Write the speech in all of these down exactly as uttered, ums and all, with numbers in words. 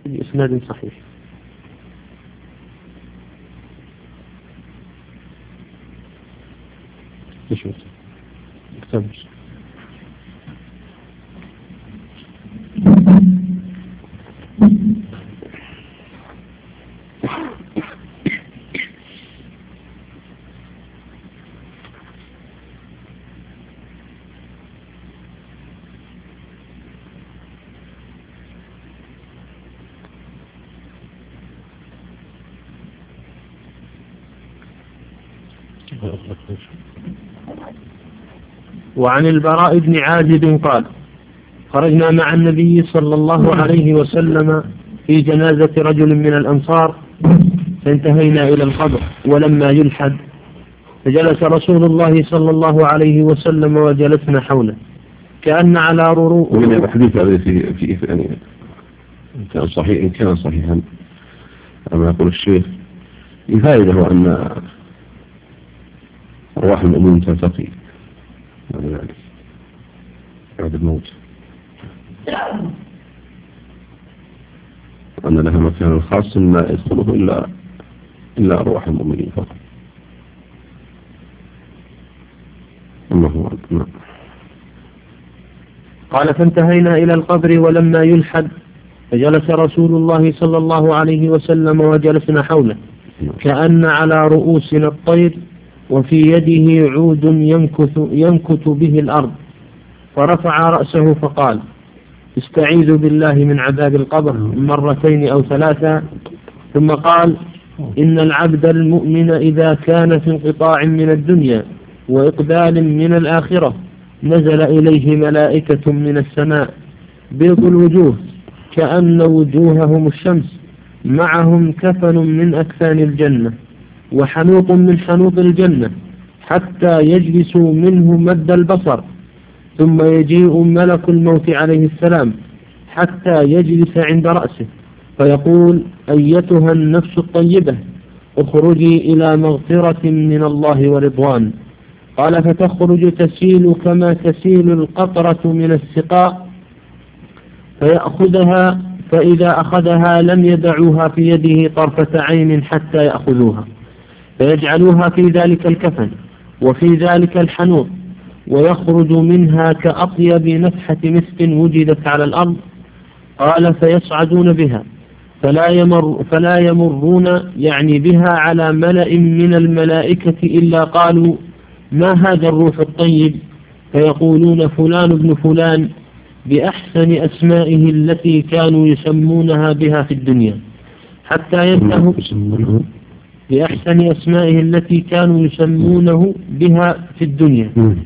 بإسناد صحيح. نشوف اكتبش. وعن البراء بن عازب قال: خرجنا مع النبي صلى الله عليه وسلم في جنازة رجل من الأنصار فانتهينا إلى القبر ولما يلحد فجلس رسول الله صلى الله عليه وسلم وجلسنا حوله كأن على رؤوس. ومن الحديث هذا في في يعني إن كان صحيح إن كان صحيحا كما يقول الشيخ الفائدة أن أرواح المؤمنين تلتقي بعد ذلك بعد الموت، وأن لها مكان خاص لا يدخله إلا إلا أرواح المؤمنين فقط. الله أكبر. قال: فانتهينا إلى القبر ولما يلحد فجلس رسول الله صلى الله عليه وسلم وجلسنا حوله كأن على رؤوسنا الطير وفي يده عود ينكت, ينكت به الأرض، فرفع رأسه فقال: استعيذ بالله من عذاب القبر مرتين أو ثلاثة، ثم قال: إن العبد المؤمن إذا كان في انقطاع من الدنيا وإقبال من الآخرة نزل إليه ملائكة من السماء بيض الوجوه كأن وجوههم الشمس، معهم كفن من أكفان الجنة وحنوط من حنوط الجنة حتى يجلسوا منه مد البصر، ثم يجيء ملك الموت عليه السلام حتى يجلس عند رأسه فيقول: أيتها النفس الطيبة اخرجي إلى مغفرة من الله ورضوان. قال: فتخرج تسيل كما تسيل القطرة من السقاء فيأخذها، فإذا أخذها لم يدعوها في يده طرفة عين حتى يأخذوها، فيجعلوها في ذلك الكفن وفي ذلك الحنوط، ويخرج منها كأطيب نفحة مسك وجدت على الأرض. قال: فيصعدون بها فلا, يمر فلا يمرون يعني بها على ملأ من الملائكة إلا قالوا: ما هذا الروح الطيب؟ فيقولون: فلان ابن فلان، بأحسن أسمائه التي كانوا يسمونها بها في الدنيا، حتى ينتهوا بأحسن أسمائه التي كانوا يسمونه بها في الدنيا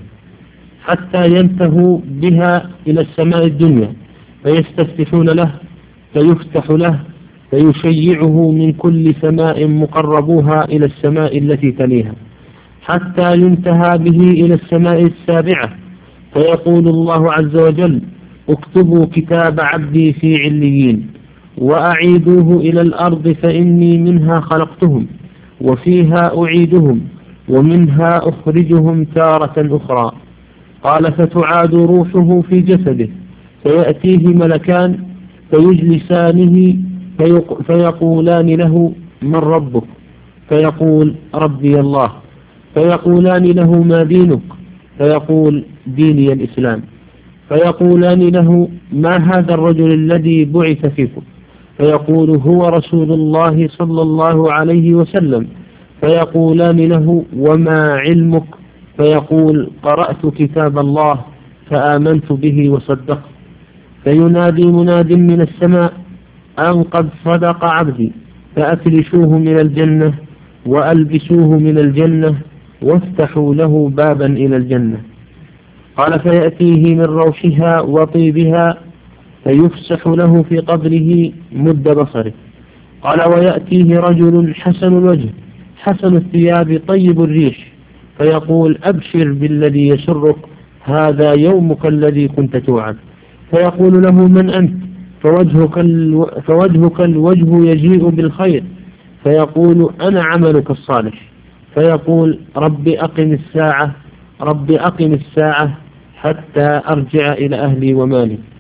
حتى ينتهوا بها إلى السماء الدنيا، فيستفتحون له فيفتح له فيشيعه من كل سماء مقربوها إلى السماء التي تليها، حتى ينتهى به إلى السماء السابعة، فيقول الله عز وجل: اكتبوا كتاب عبدي في عليين وأعيدوه إلى الأرض فإني منها خلقتهم وفيها أعيدهم ومنها أخرجهم تارة أخرى. قال: فتعاد روحه في جسده فيأتيه ملكان فيجلسانه فيقولان له: من ربك؟ فيقول: ربي الله. فيقولان له: ما دينك؟ فيقول: ديني الإسلام. فيقولان له: ما هذا الرجل الذي بعث فيكم؟ فيقول: هو رسول الله صلى الله عليه وسلم. فيقولان له: وما علمك؟ فيقول: قرأت كتاب الله فآمنت به وصدقت. فينادي مناد من السماء: أن قد صدق عبدي، فأفلشوه من الجنة وألبسوه من الجنة وافتحوا له بابا إلى الجنة. قال: فيأتيه من روحها وطيبها فيفسح له في قبره مد بصره. قال: ويأتيه رجل حسن الوجه حسن الثياب طيب الريش فيقول: أبشر بالذي يسرك، هذا يومك الذي كنت توعد. فيقول له: من أنت؟ فوجهك, الو... فوجهك الوجه يجيء بالخير. فيقول: أنا عملك الصالح. فيقول: رب أقم الساعة رب أقم الساعة حتى أرجع إلى أهلي ومالي.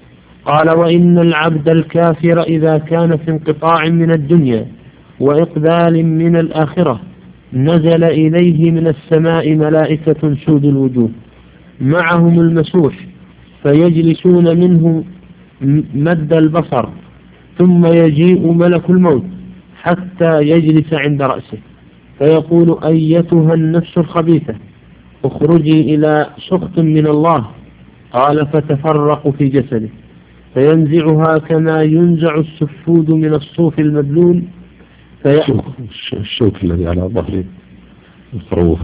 قال وإن العبد الكافر إذا كان في انقطاع من الدنيا وإقبال من الآخرة نزل إليه من السماء ملائكة سود الوجوه معهم المسوح فيجلسون منه مد البصر ثم يجيء ملك الموت حتى يجلس عند رأسه فيقول أيتها النفس الخبيثة اخرجي إلى سخط من الله. قال فتفرق في جسده فينزعها كما ينزع السفود من الصوف المبلول فيأخذ الشوك الذي على ظهره الخروف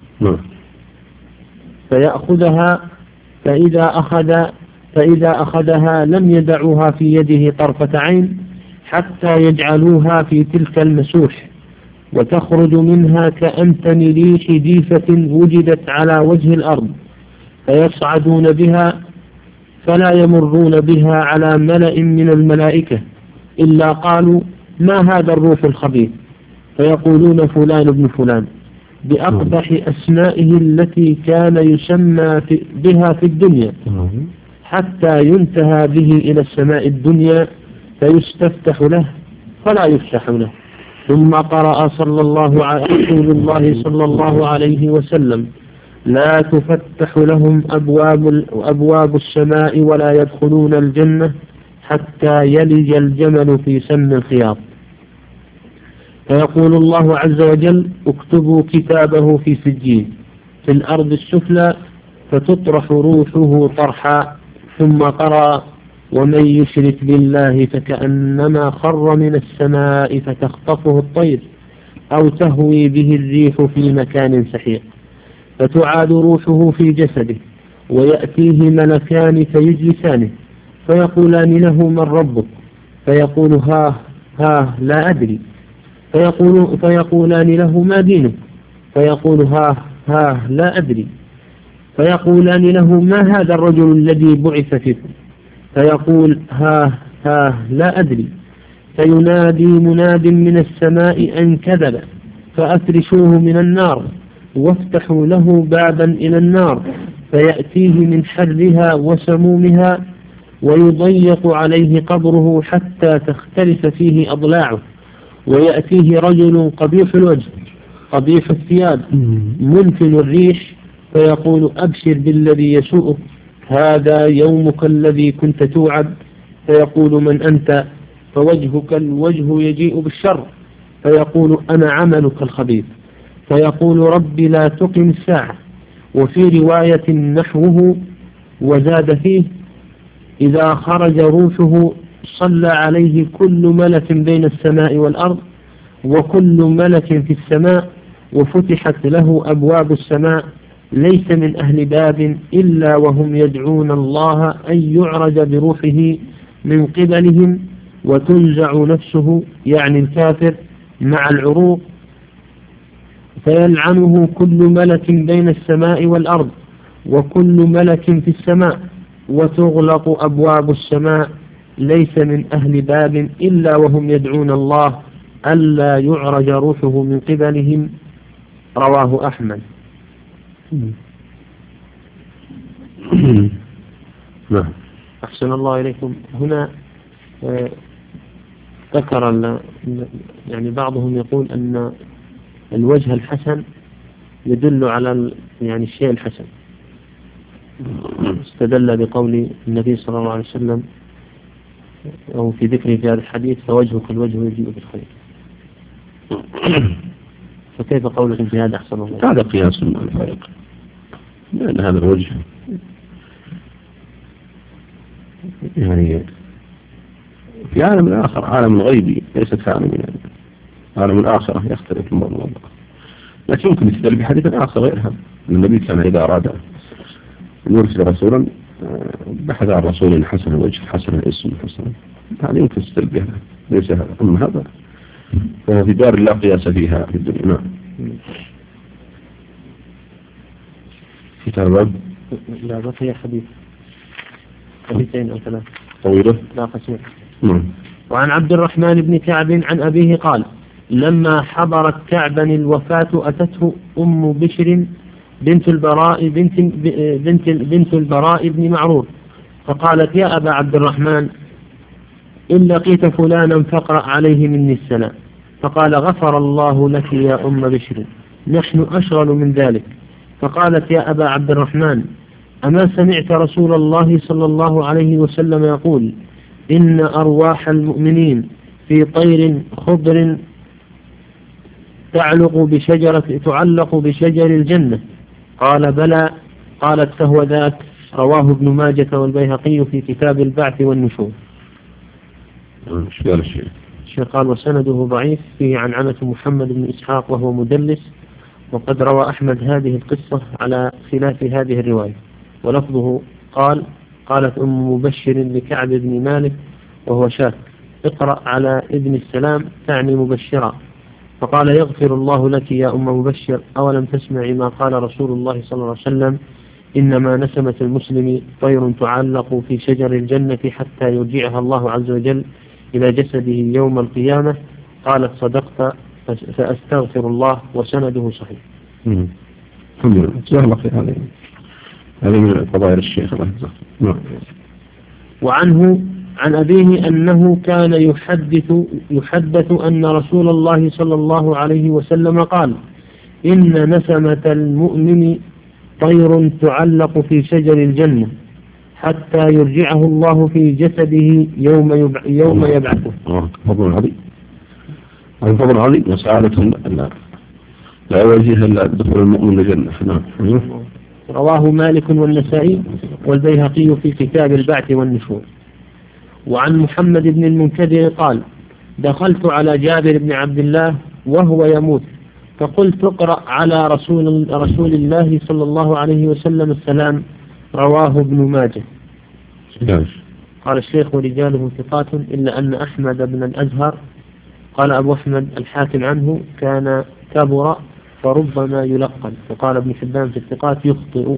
فيأخذها فإذا أخذ فإذا أخذها لم يدعوها في يده طرفة عين حتى يجعلوها في تلك المسوح وتخرج منها كأمتن ريح جيفة وجدت على وجه الأرض فيصعدون بها فلا يمرون بها على ملأ من الملائكة إلا قالوا ما هذا الروح الخبيث فيقولون فلان ابن فلان بأقبح أسمائه التي كان يسمى في بها في الدنيا حتى ينتهى به إلى السماء الدنيا فيستفتح له فلا يفتح له. ثم قرأ صلى الله عليه رسول الله صلى الله عليه وسلم لا تفتح لهم أبواب, أبواب السماء ولا يدخلون الجنة حتى يلج الجمل في سم الخياط. فيقول الله عز وجل اكتبوا كتابه في سجين في الأرض السفلى فتطرح روحه طرحا. ثم قرأ ومن يشرك بالله فكأنما خر من السماء فتخطفه الطير أو تهوي به الريح في مكان سحيق فتعاد روحه في جسده ويأتيه ملكان فيجلسانه فيقولان له من ربك فيقول ها ها لا أدري فيقول فيقولان له ما دينك فيقول ها ها لا أدري فيقولان له ما هذا الرجل الذي بعث فيكم فيقول ها ها لا أدري فينادي مناد من السماء أن كذب فأفرشوه من النار وافتحوا له بابا إلى النار فيأتيه من حرها وسمومها ويضيق عليه قبره حتى تختلف فيه أضلاعه ويأتيه رجل قبيح الوجه قبيح الثياب منتن الريح فيقول أبشر بالذي يسوءك هذا يومك الذي كنت توعد فيقول من أنت فوجهك الوجه يجيء بالشر فيقول أنا عملك الخبيث فيقول رب لا تقم الساعة. وفي رواية نحوه وزاد فيه إذا خرج روحه صلى عليه كل ملك بين السماء والأرض وكل ملك في السماء وفتحت له أبواب السماء ليس من أهل باب إلا وهم يدعون الله أن يعرج بروحه من قبلهم وتنزع نفسه يعني الكافر مع العروق فيلعنه كل ملك بين السماء والأرض وكل ملك في السماء وتغلق أبواب السماء ليس من أهل باب إلا وهم يدعون الله ألا يعرج روحه من قبلهم. رواه أحمد. أحسن الله إليكم. هنا آه ذكر يعني بعضهم يقول أن الوجه الحسن يدل على يعني الشيء الحسن استدل بقول النبي صلى الله عليه وسلم أو في ذكره في هذا الحديث فوجهك الوجه يجيء بالخير. فكيف قولكم في هذا أحسن الله؟ هذا قياس من الفرق لأن هذا الوجه يعني في عالم الآخر عالم غيبي ليس كعالم يعني عالم الآخرة يختلف الموضوع لكن يمكن يستدل بحديث آخر غير هذا. النبي كان إذا أراد أن يرسل رسولا بحث عن رسول حسن الوجه حسن الاسم حسن هذا يمكن يستدل بها ليس هذا. أما هذا فهو في دار لا قياس فيها في الدنيا. نعم. في ترباب لا بقي حديث حديثين أو ثلاثة طويلة لا قصير. نعم. وعن عبد الرحمن بن كعب عن أبيه قال لما حضرت كعبا الوفاة أتته أم بشر بنت البراء بنت بنت بنت البراء بن معرور فقالت يا أبا عبد الرحمن إن لقيت فلانا فاقرأ عليه مني السلام. فقال غفر الله لك يا أم بشر، نحن أشغل من ذلك. فقالت يا أبا عبد الرحمن أما سمعت رسول الله صلى الله عليه وسلم يقول إن أرواح المؤمنين في طير خضر تعلق بشجرة تعلق بشجر الجنة؟ قال بلى. قالت فهو ذاك، رواه ابن ماجة والبيهقي في كتاب البعث والنشور. الشيخ قال وسنده ضعيف، فيه عن عنة محمد بن إسحاق وهو مدلس، وقد روى أحمد هذه القصة على خلاف هذه الرواية، ولفظه قال قالت أم مبشر لكعب بن مالك وهو شاك اقرأ على ابن السلام تعني مبشرا. فقال يغفر الله لك يا أم مبشر، أولم تسمعي ما قال رسول الله صلى الله عليه وسلم إنما نسمة المسلم طير تعلق في شجر الجنة حتى يرجعها الله عز وجل إلى جسده يوم القيامة؟ قالت صدقت فأستغفر الله، وسنده صحيح. الحمد لله. جزاه الله خير. هذه هذه من فضائل الشيخ الله يجزاه. وعنه عن أبيه أنه كان يحدث يحدث أن رسول الله صلى الله عليه وسلم قال إن نسمة المؤمن طير تعلق في شجر الجنة حتى يرجعه الله في جسده يوم يبع... يوم يبعثه. فضل عظيم. هذا فضل عظيم وسعادة لا لا وجه إلا دخول المؤمن للجنة. نعم. رواه مالك والنسائي والبيهقي في كتاب البعث والنشور. وعن محمد بن المنكدر قال دخلت على جابر بن عبد الله وهو يموت، فقلت اقرأ على رسول, رسول الله صلى الله عليه وسلم السلام. رواه ابن ماجه. قال الشيخ ورجاله ثقات إلا أن أحمد بن الأزهر قال أبو أحمد الحاكم عنه كان كبر فربما يلقن، وقال ابن حبان في الثقات يخطئ.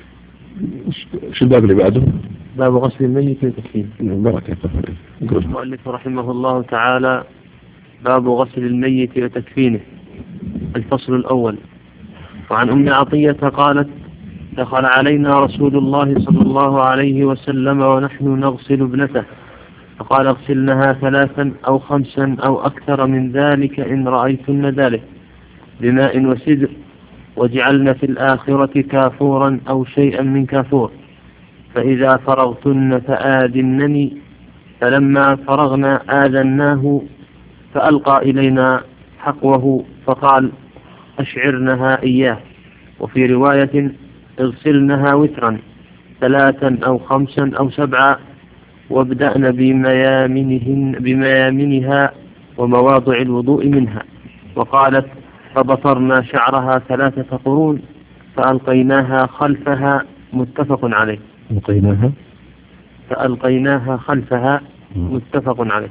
شو الباب اللي بعده؟ باب غسل الميت وتكفينه. بركة. المؤلف رحمه الله تعالى باب غسل الميت وتكفينه. الفصل الأول. وعن أم عطية قالت دخل علينا رسول الله صلى الله عليه وسلم ونحن نغسل ابنته، فقال اغسلنها ثلاثا أو خمسا أو أكثر من ذلك إن رأيتن ذلك بماء وسدر، وجعلن في الآخرة كافورا أو شيئا من كافور، فإذا فرغتن فآذنني. فلما فرغنا آذناه فألقى إلينا حقوه فقال أشعرنها إياه. وفي رواية اغسلنها وترا ثلاثا أو خمسا أو سبعا، وابدأن بميامنهن بميامنها ومواضع الوضوء منها. وقالت فبصرنا شعرها ثلاثة قرون فألقيناها خلفها، متفق عليه. ألقيناها فألقيناها خلفها متفق عليه.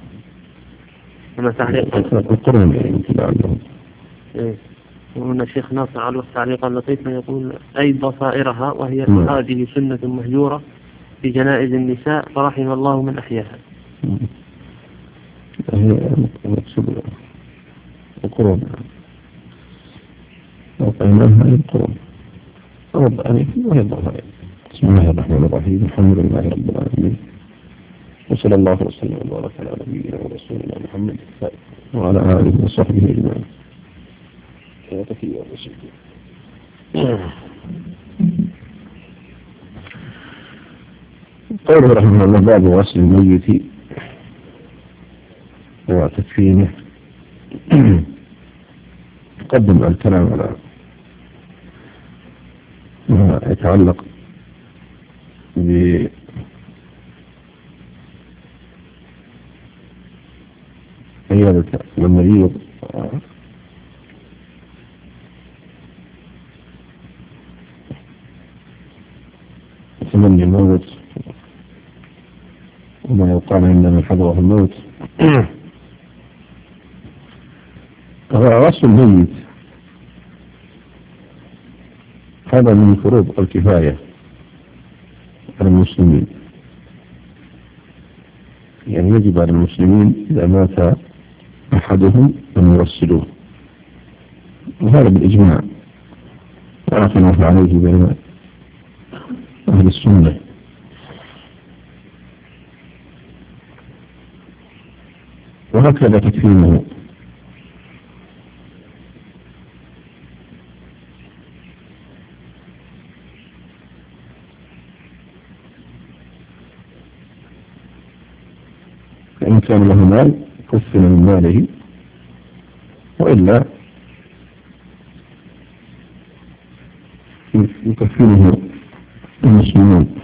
هنا تعليق القرون يعني إيه. وهنا شيخ ناصر على تعليقا لطيفا يقول أي بصائرها، وهي م. هذه سنة مهجورة في جنائز النساء فرحم الله من أحياها. هي مقصود القرون. ألقيناها القرون رب عليك وهي الضفائر. بسم الله الرحمن الرحيم. الحمد لله رب العالمين، وصلى الله وسلم وبارك على نبينا ورسولنا محمد وعلى آله وصحبه أجمعين. قوله رحمه الله باب غسل الميت وتكفينه. قدم الكلام على ما يتعلق ب عيادة المريض تمني الموت وما يقال عندما حضره الموت. غسل الميت هذا من فروض الكفاية على المسلمين، يعني يجب على المسلمين إذا مات أحدهم أن يغسلوه، وهذا بالإجماع لا خلاف عليه بين أهل السنة. وهكذا تكفينه. فإن كان له مال كفن من ماله، وإلا يكفنه المسلمون.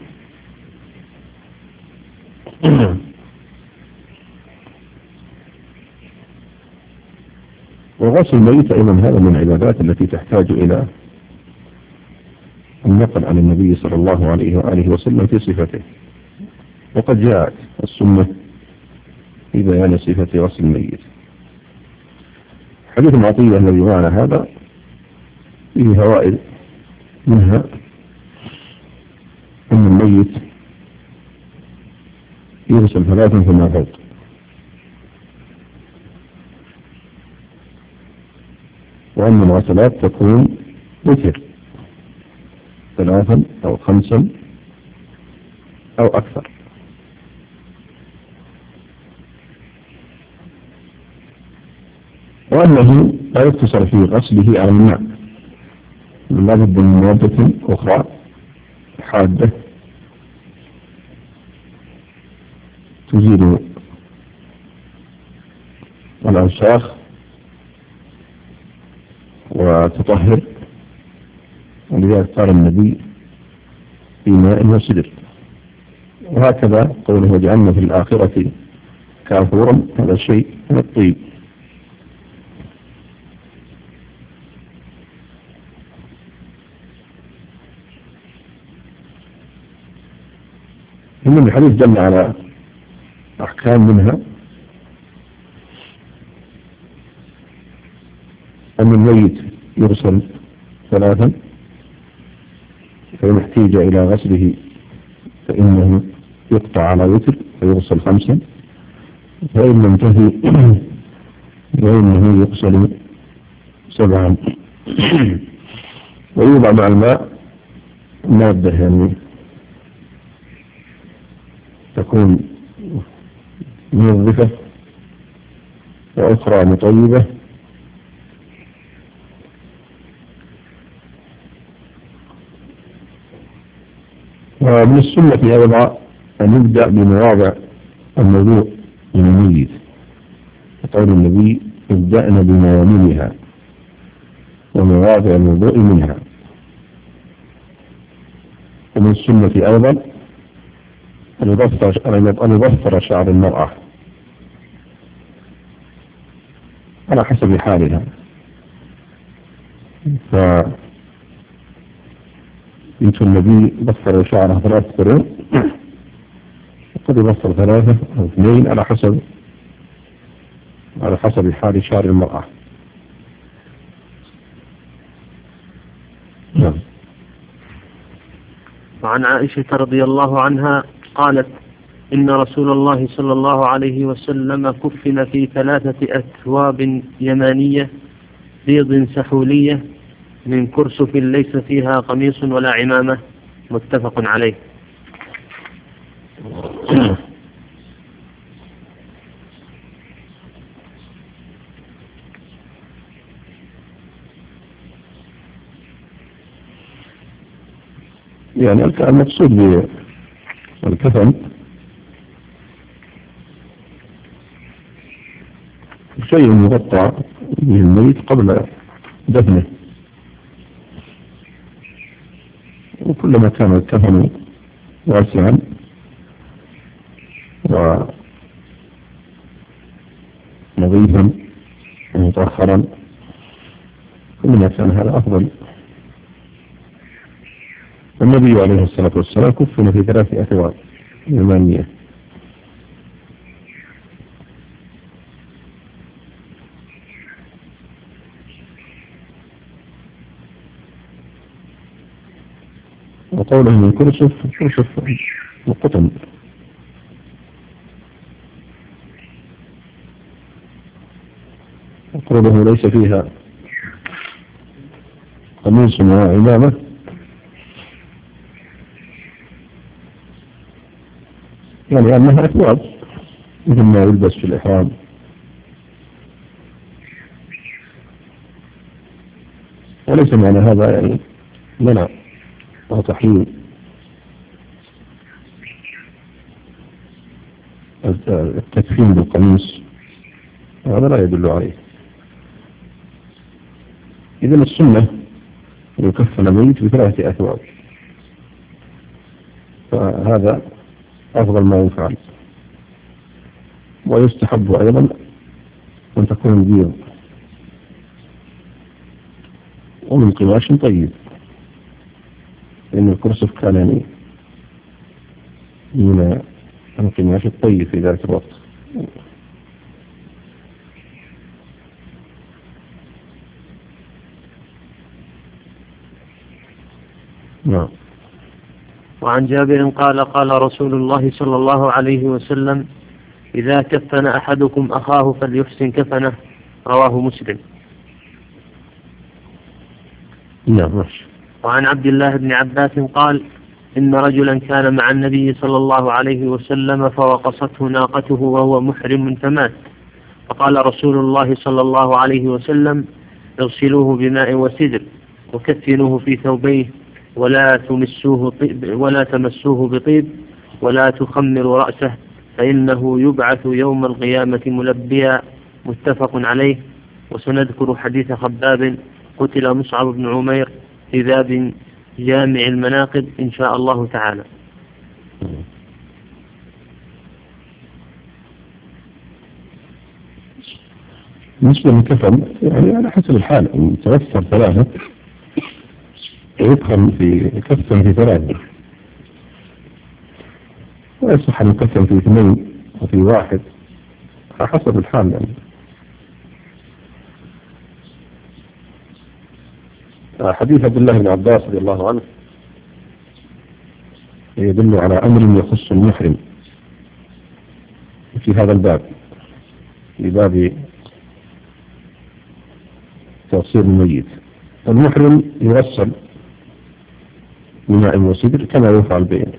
وغسل الميت أيضا هذا من العبادات التي تحتاج إلى النقل عن النبي صلى الله عليه وآله وسلم في صفته، وقد جاءت السنة في بيان صفة غسل الميت. حديث عطية الذي معنا هذا فيه فوائد، منها أن الميت يغسل ثلاثا فما فوق، وأن الغسلات تكون وتر ثلاثا أو خمسا أو أكثر. وأنه لا يقتصر في غسله على الماء، لا بد من مادة أخرى حادة تزيل الأوساخ وتطهر، ولذلك قال النبي في ماء وسدر. وهكذا قوله وجعلنا في الآخرة كافورا، هذا شيء من الطيب. إن الحديث دل على أحكام، منها أن الميت يغسل ثلاثا، فإن احتيج إلى غسله فإنه يقطع على وتر فيغسل خمسا، فإن لم تفي فإنه يغسل سبعا. ويوضع مع الماء مادة يعني تكون منظفة وأخرى مطيبة، ومن السنة أيضا أن يبدأ بمواضع الوضوء من الميت، وقول النبي ابدأنا بموامنها ومواضع الوضوء منها. ومن السنة أيضا أن يضفر شعر المرأة على حسب حالها، فبنت النبي ضفر شعرها ثلاث قرون، وقد يضفر ثلاثة أو اثنين على حسب على حسب حال شعر المرأة. نعم. وعن عائشة رضي الله عنها قالت إن رسول الله صلى الله عليه وسلم كفن في ثلاثة أثواب يمانية بيض سحولية من كرسف ليس فيها قميص ولا عمامة، متفق عليه. يعني المقصود بالكفن شيء مغطى به الميت قبل دفنه، وكلما كان الكفن واسعا ونظيفا ومطهرا كلما كان هذا أفضل. النبي عليه الصلاة والسلام كفن في ثلاث أثواب يمانية، وقوله من كرسف كرسف وقطن، وقوله ليس فيها قميص وعمامة، يعني أنها أثواب مثل ما يلبس في الإحرام وليس معنى هذا يعني منع أو تحريم التكفين بالقميص، هذا لا يدل عليه. إذن السنة يكفن الميت بثلاثة أثواب، فهذا أفضل ما يفعل. ويستحب أيضا أن تكون البيض ومن قماش طيب، لأن الكرسف كان يعني من القماش الطيب في ذلك الوقت. نعم. وعن جابر قال قال رسول الله صلى الله عليه وسلم: إذا كفن أحدكم أخاه فليحسن كفنه، رواه مسلم. نعم. وعن عبد الله بن عباس قال: إن رجلا كان مع النبي صلى الله عليه وسلم فوقصته ناقته وهو محرم فمات، فقال رسول الله صلى الله عليه وسلم: اغسلوه بماء وسدر وكفنوه في ثوبيه ولا تمسوه طيب ولا تمسوه بطيب ولا تخمروا رأسه فإنه يبعث يوم القيامة ملبيا، متفق عليه. وسنذكر حديث خباب قتل مصعب بن عمير في باب جامع المناقب إن شاء الله تعالى. بالنسبة للكفن يعني على حسب الحال، إن توفر ثلاثة يدخل في كفن في ثلاثة، ويصح أن يكفن في اثنين وفي واحد على حسب الحال يعني. حديث عبد الله بن عباس رضي الله عنه يدل على أمر يخص المحرم في هذا الباب، في باب تغسيل الميت. المحرم يغسل بماء وسدر كما يفعل بين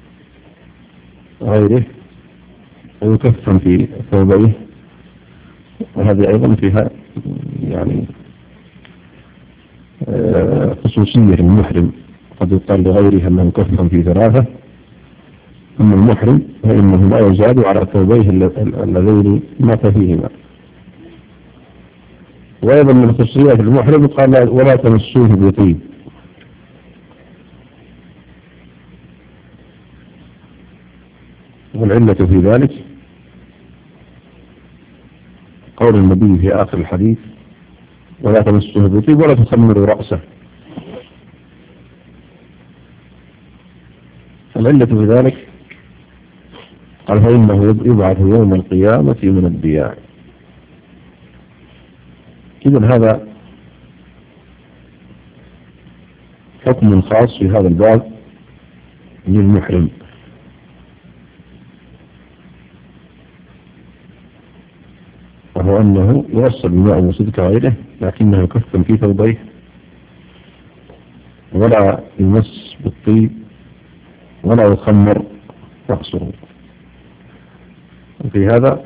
غيره، ويكفن في ثوبيه، وهذه أيضا فيها يعني خصوصية للمحرم، قد يقال لغيرها أنه يكفن في ثلاثة، أما المحرم فإنه لا يزاد على ثوبيه اللذين مات فيهما. وأيضا من خصوصيات المحرم قال: ولا تمسوه بطيب. والعلة في ذلك قول النبي في آخر الحديث: ولا تمسوه بطيب ولا تخمروا رأسه. العلة في ذلك قال: فإنه يبعث يوم القيامة من الدياع. إذن هذا حكم خاص في هذا الباب للمحرم. وهو أنه يوصل بماء وسدر كغيره، لكنه يكفن في ثوبيه ولا يمس بالطيب ولا يخمر رأسه. وفي هذا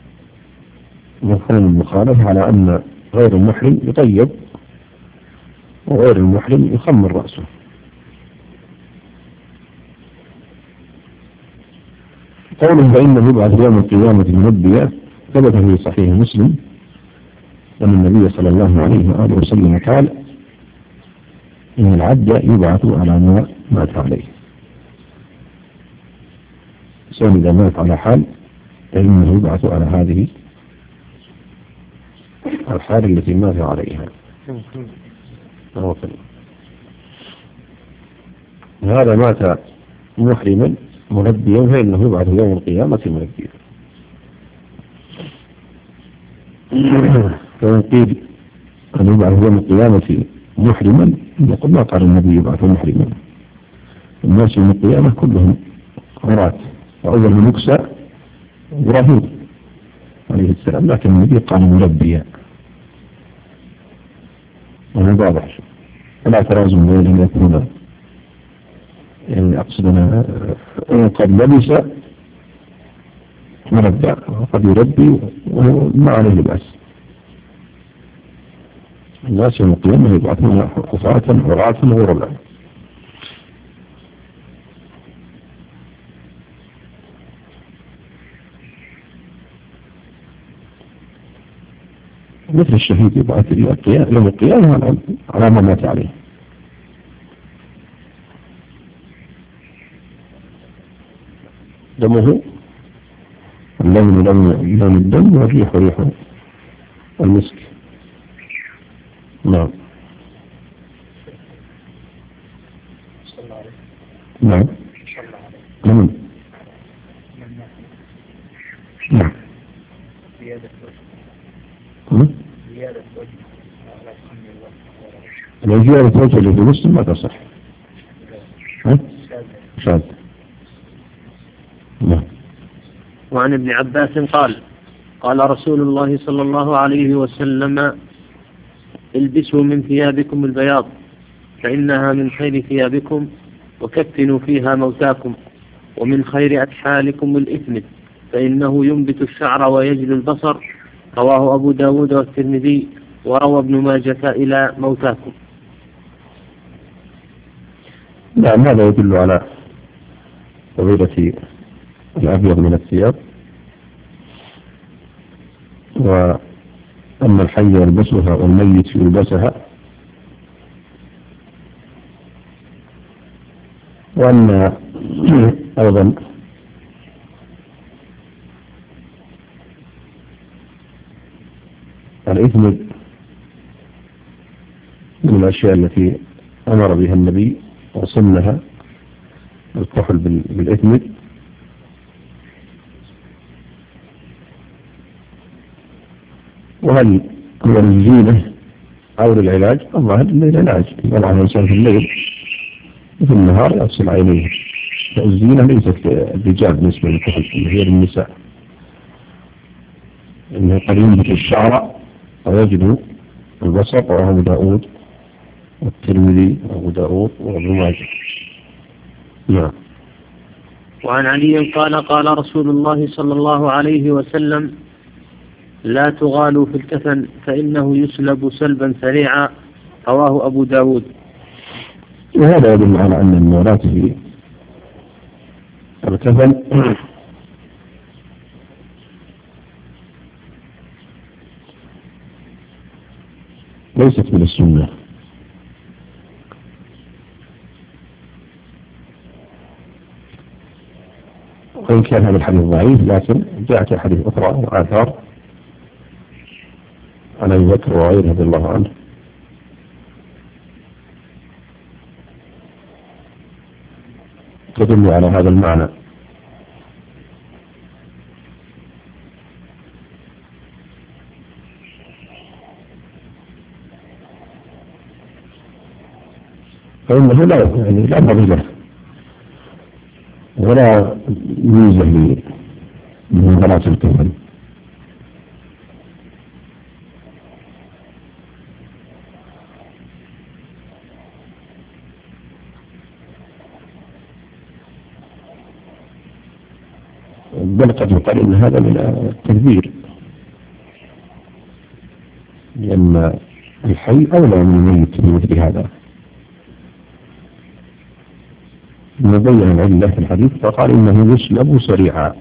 مفهوم المخالفة على أن غير المحرم يطيب وغير المحرم يخمر رأسه. قوله: فإنه يبعث يوم القيامة منبيا، ثبت في صحيح مسلم أن النبي صلى الله عليه وآله وسلم قال: إن العبد يبعث على ما مات عليه. سواء إذا مات على حال فإنه يبعث على هذه الحال التي مات عليها. هذا مات محرما ملبيا فإنه يبعث يوم القيامة ملبيا. فإن قيل أن يبعث يوم القيامة محرما، يقول: ما قال النبي يبعث محرما، الناس يوم القيامة كلهم عراة، وأول من يكسى إبراهيم عليه السلام، لكن النبي قال ملبيا، وهذا واضح. ولا ترازم بين أن يكون يعني أقصدنا قد لبس ملبى، وقد يربي وهو ما عليه بأس. الناس يوم القيامة يبعثون حفاة عراة غرلا. مثل الشهيد يبعث يوم القيامة على ما مات عليه. دمه اللون لون الدم والريح ريح المسك. نعم نعم نعم نعم لو زيادة وجه اللي في مسلم ما تصح. ها؟ شاذ. نعم. وعن ابن عباس قال قال رسول الله صلى الله عليه وسلم البسوا من ثيابكم البياض فإنها من خير ثيابكم وكفنوا فيها موتاكم ومن خير أكحالكم الإثم فإنه ينبت الشعر ويجل البصر. رواه أبو داود والترمذي وروى ابن ماجة إلى موتاكم. نعم هذا يدل على فضيلة الأبيض من الثياب، وأن الحي يلبسها والميت يلبسها، وأن أيضا الإثم من الأشياء التي أمر بها النبي وصنها الكحل بالإثم. وهل هو للزينة أو للعلاج؟ الظاهر للعلاج. يلعب الإنسان في الليل وفي النهار يغسل عينيه. فالزينة ليست للرجال بالنسبة للكحل، هي للنساء، إنه قد ينبت الشعر ويجد البصر. رواه أبو داود والترمذي وأبو داود وابن ماجه. نعم. وعن علي قال قال رسول الله صلى الله عليه وسلم لا تغالوا في الكفن فإنه يسلب سلبا سريعا. رواه أبو داود. وهذا يدل على أن المولاة في الكفن ليست من السنة، وإن كان هذا الحديث ضعيف لكن جاءت حديث أخرى وآثار عن أبي بكر وغيره رضي الله عنه تدل على هذا المعنى. فإنه لا يعني لا فضيلة ولا ميزة لمنظرات الكفن. بل قد يقال إن هذا من التدبير، لأن الحي أولى من الميت بمثل هذا. نبين العلة في الحديث فقال إنه يسلب سريعا،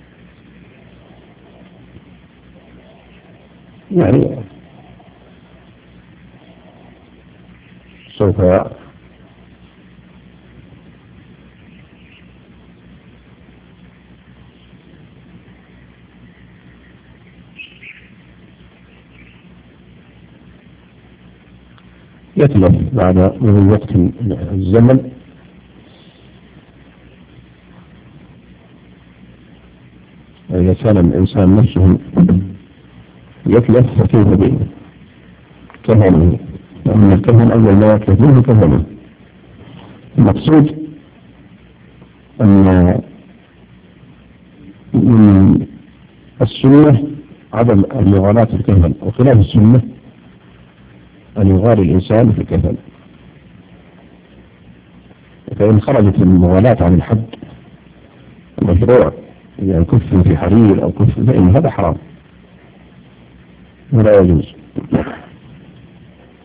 يعني سوف يتلف بعد من وقت الزمن إذا كان الإنسان نفسه يتلف فكيف بكفنه، لأن الكفن أول ما يتلف منه كفنه. المقصود أن من السنة عدم المغالاة في الكفن، وخلاف السنة أن يغالي الإنسان في الكفن. فإن خرجت المغالاة عن الحد المشروع يعني كف في حرير أو كف، فإن هذا حرام ولا يجوز.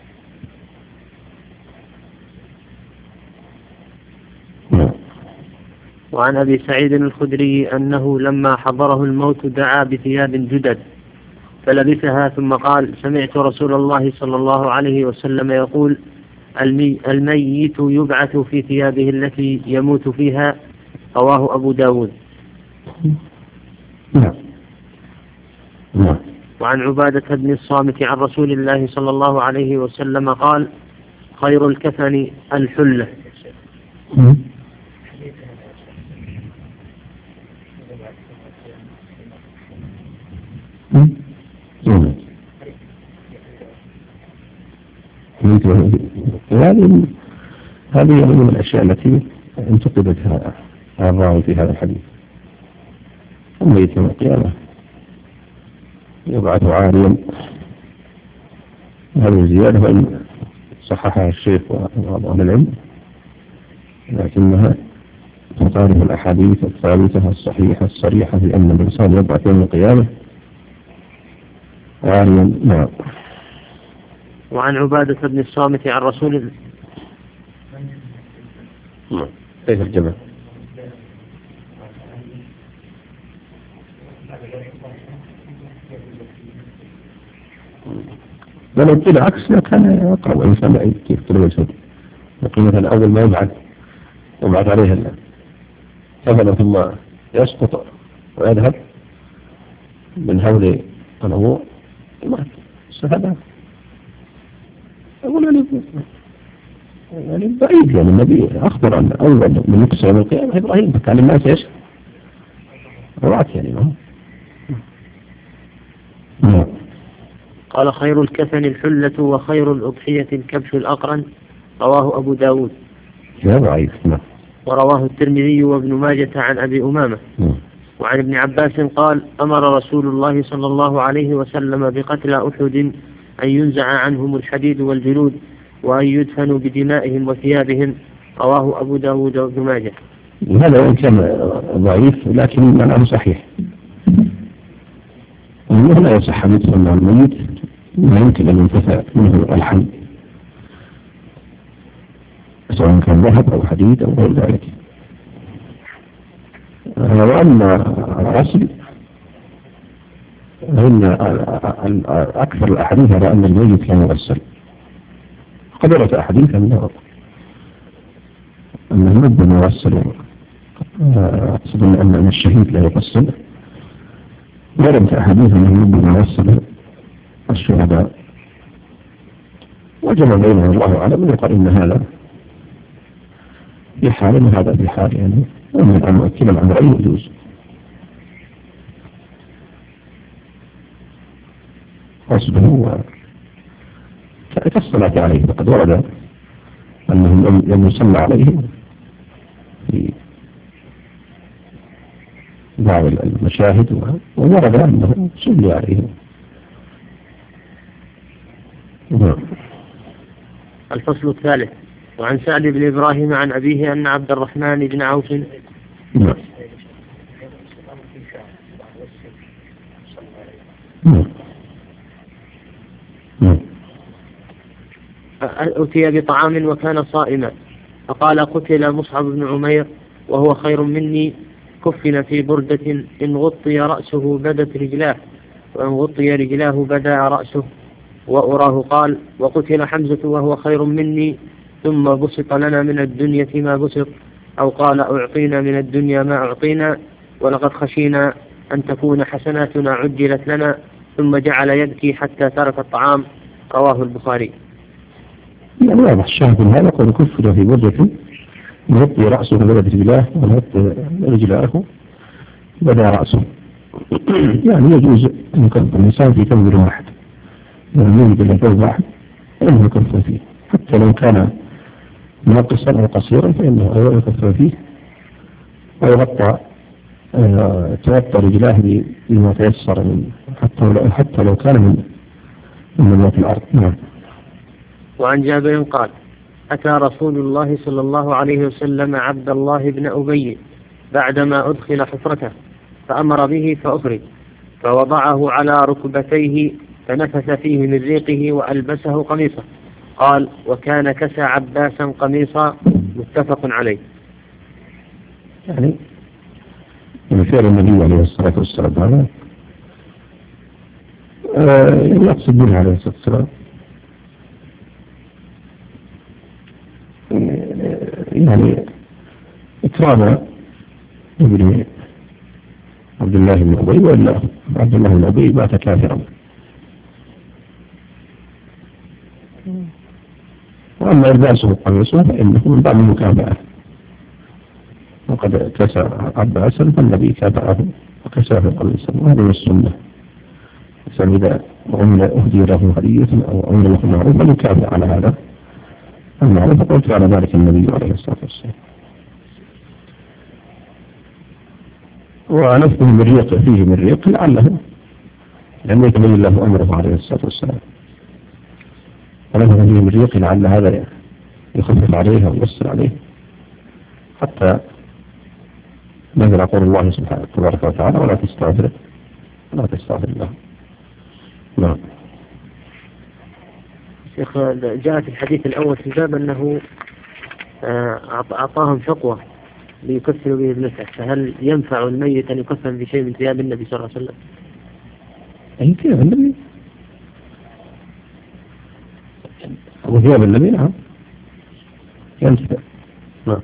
وعن أبي سعيد الخدري أنه لما حضره الموت دعا بثياب جدد فلبسها ثم قال: سمعت رسول الله صلى الله عليه وسلم يقول: المي الميت يبعث في ثيابه التي يموت فيها. رواه أبو داود. نعم. نعم. وعن عبادة بن الصامت عن رسول الله صلى الله عليه وسلم قال: خير الكفن الحلة. هذه هذه من الأشياء التي انتقدتها الراوي في هذا الحديث. الميت يوم القيامة يبعث عاريا. هذه الزيادة وإن صححها الشيخ وبعض أهل العلم، لكنها تخالف الأحاديث الثابتة الصحيحة الصريحة بأن الإنسان يبعث يوم القيامة عاريا. نعم. وعن عبادة بن الصامت عن رسول الله. نعم. كيف الجمع؟ ولو قيل عكس كان يقرأ الإنسان بعيد كيف تلو السود. يقول مثلا أول ما يبعث يبعث عليه الكفن ثم يسقط ويذهب من هول الأمور ما استفاد. أقول يعني يعني بعيد، يعني النبي أخبر عن أول من يقصر يوم القيامة إبراهيم، فكان الناس إيش؟ رواة يعني ما هو. قال: خير الكفن الحلة وخير الأضحية الكبش الأقرن. رواه أبو داود. لا ضعيف. نعم. ورواه الترمذي وابن ماجة عن أبي أمامة. نعم. وعن ابن عباس قال: أمر رسول الله صلى الله عليه وسلم بقتل أحد أن ينزع عنهم الحديد والجلود وأن يدفنوا بدمائهم وثيابهم. رواه أبو داود وابن ماجة. هذا وإن كان ضعيف لكن معناه صحيح. وأنه لا يصح أن يدفن مع الميت ما يمكن أن ينتفع منه الحي، سواء كان ذهب أو حديد أو غير ذلك. وأما الغسل فإن أكثر الأحاديث على أن الميت كان يغسل. قدرت أحاديث أنه أن الميت لم يغسل، أقصد أن الشهيد لا يغسل. ورد أحاديث أن الميت لم يغسل الشهداء، وجمع بينهم الله أعلم. وقال إن هذا في حال وهذا في حال، يعني ومن أن مؤكد عن رأيه يجوز. قصده كالصلاة عليه، فقد ورد أنهم لم يصلى عليه في بعض المشاهد، وورد أنه صلى عليه. الفصل الثالث. وعن سعد بن إبراهيم عن أبيه أن عبد الرحمن بن عوف نعم أتي بطعام وكان صائما، فقال: قتل مصعب بن عمير وهو خير مني، كفن في بردة إن غطي رأسه بدت رجلاه، وإن غطي رجلاه بدا رأسه. وأراه قال: وقتل حمزة وهو خير مني، ثم بسط لنا من الدنيا ما بسط، أو قال: أعطينا من الدنيا ما أعطينا، ولقد خشينا أن تكون حسناتنا عجلت لنا. ثم جعل يبكي حتى ترك الطعام. رواه البخاري. يعني واضح الشاهد من هذا قد كفر في بردة يغطي رأسه بدت رجلاه، ويغطي رجلاه بدا رأسه. يعني يجوز أن يكفر الإنسان في ثوب واحد، يعني يجب أن ثوب واحد فإنه يكفر فيه، حتى لو كان ناقصا أو قصيرا فإنه أيضا يكفر فيه، ويغطى آه تغطى رجلاه بما تيسر منه، حتى لو حتى لو كان من من موت الأرض. نعم. وعن جابر قال: أتى رسول الله صلى الله عليه وسلم عبد الله بن أبي بعدما أدخل حفرته، فأمر به فأخرج، فوضعه على ركبتيه فنفث فيه من ريقه وألبسه قميصه. قال: وكان كسى عباسا قميصا. متفق عليه. يعني من فعل النبي عليه الصلاة والسلام هذا آه يقصد منه عليه الصلاة والسلام يعني إكرام ابن عبد الله بن أبي، وإلا عبد الله بن أبي مات كافرا. وأما إلباسه قميصه فإنه من بعض المكافأة، وقد كسى عباسا فالنبي كافأه وكساه قميصا، وهذا من السنة. فإذا أهدي له هدية أو عمل له معروف فليكافئ على هذا المعروف، فقلت على ذلك النبي عليه الصلاة والسلام. ونفذ من ريق فيه من ريق لعله لم يتبين له أمره عليه الصلاة والسلام، ونفذ فيه من ريق لعل هذا يخفف عليه ويسر عليه حتى نزل قول الله سبحانه تبارك وتعالى ولا تستغفر ولا تستغفر الله. نعم. شيخ، جاء في الحديث الأول في الباب أنه أعطاهم شقوة ليكفروا به ابنته، فهل ينفع الميت أن يكفن بشيء من ثياب النبي صلى الله عليه وسلم؟ أي ثياب النبي؟ أو ثياب النبي؟ نعم ينفع. نعم.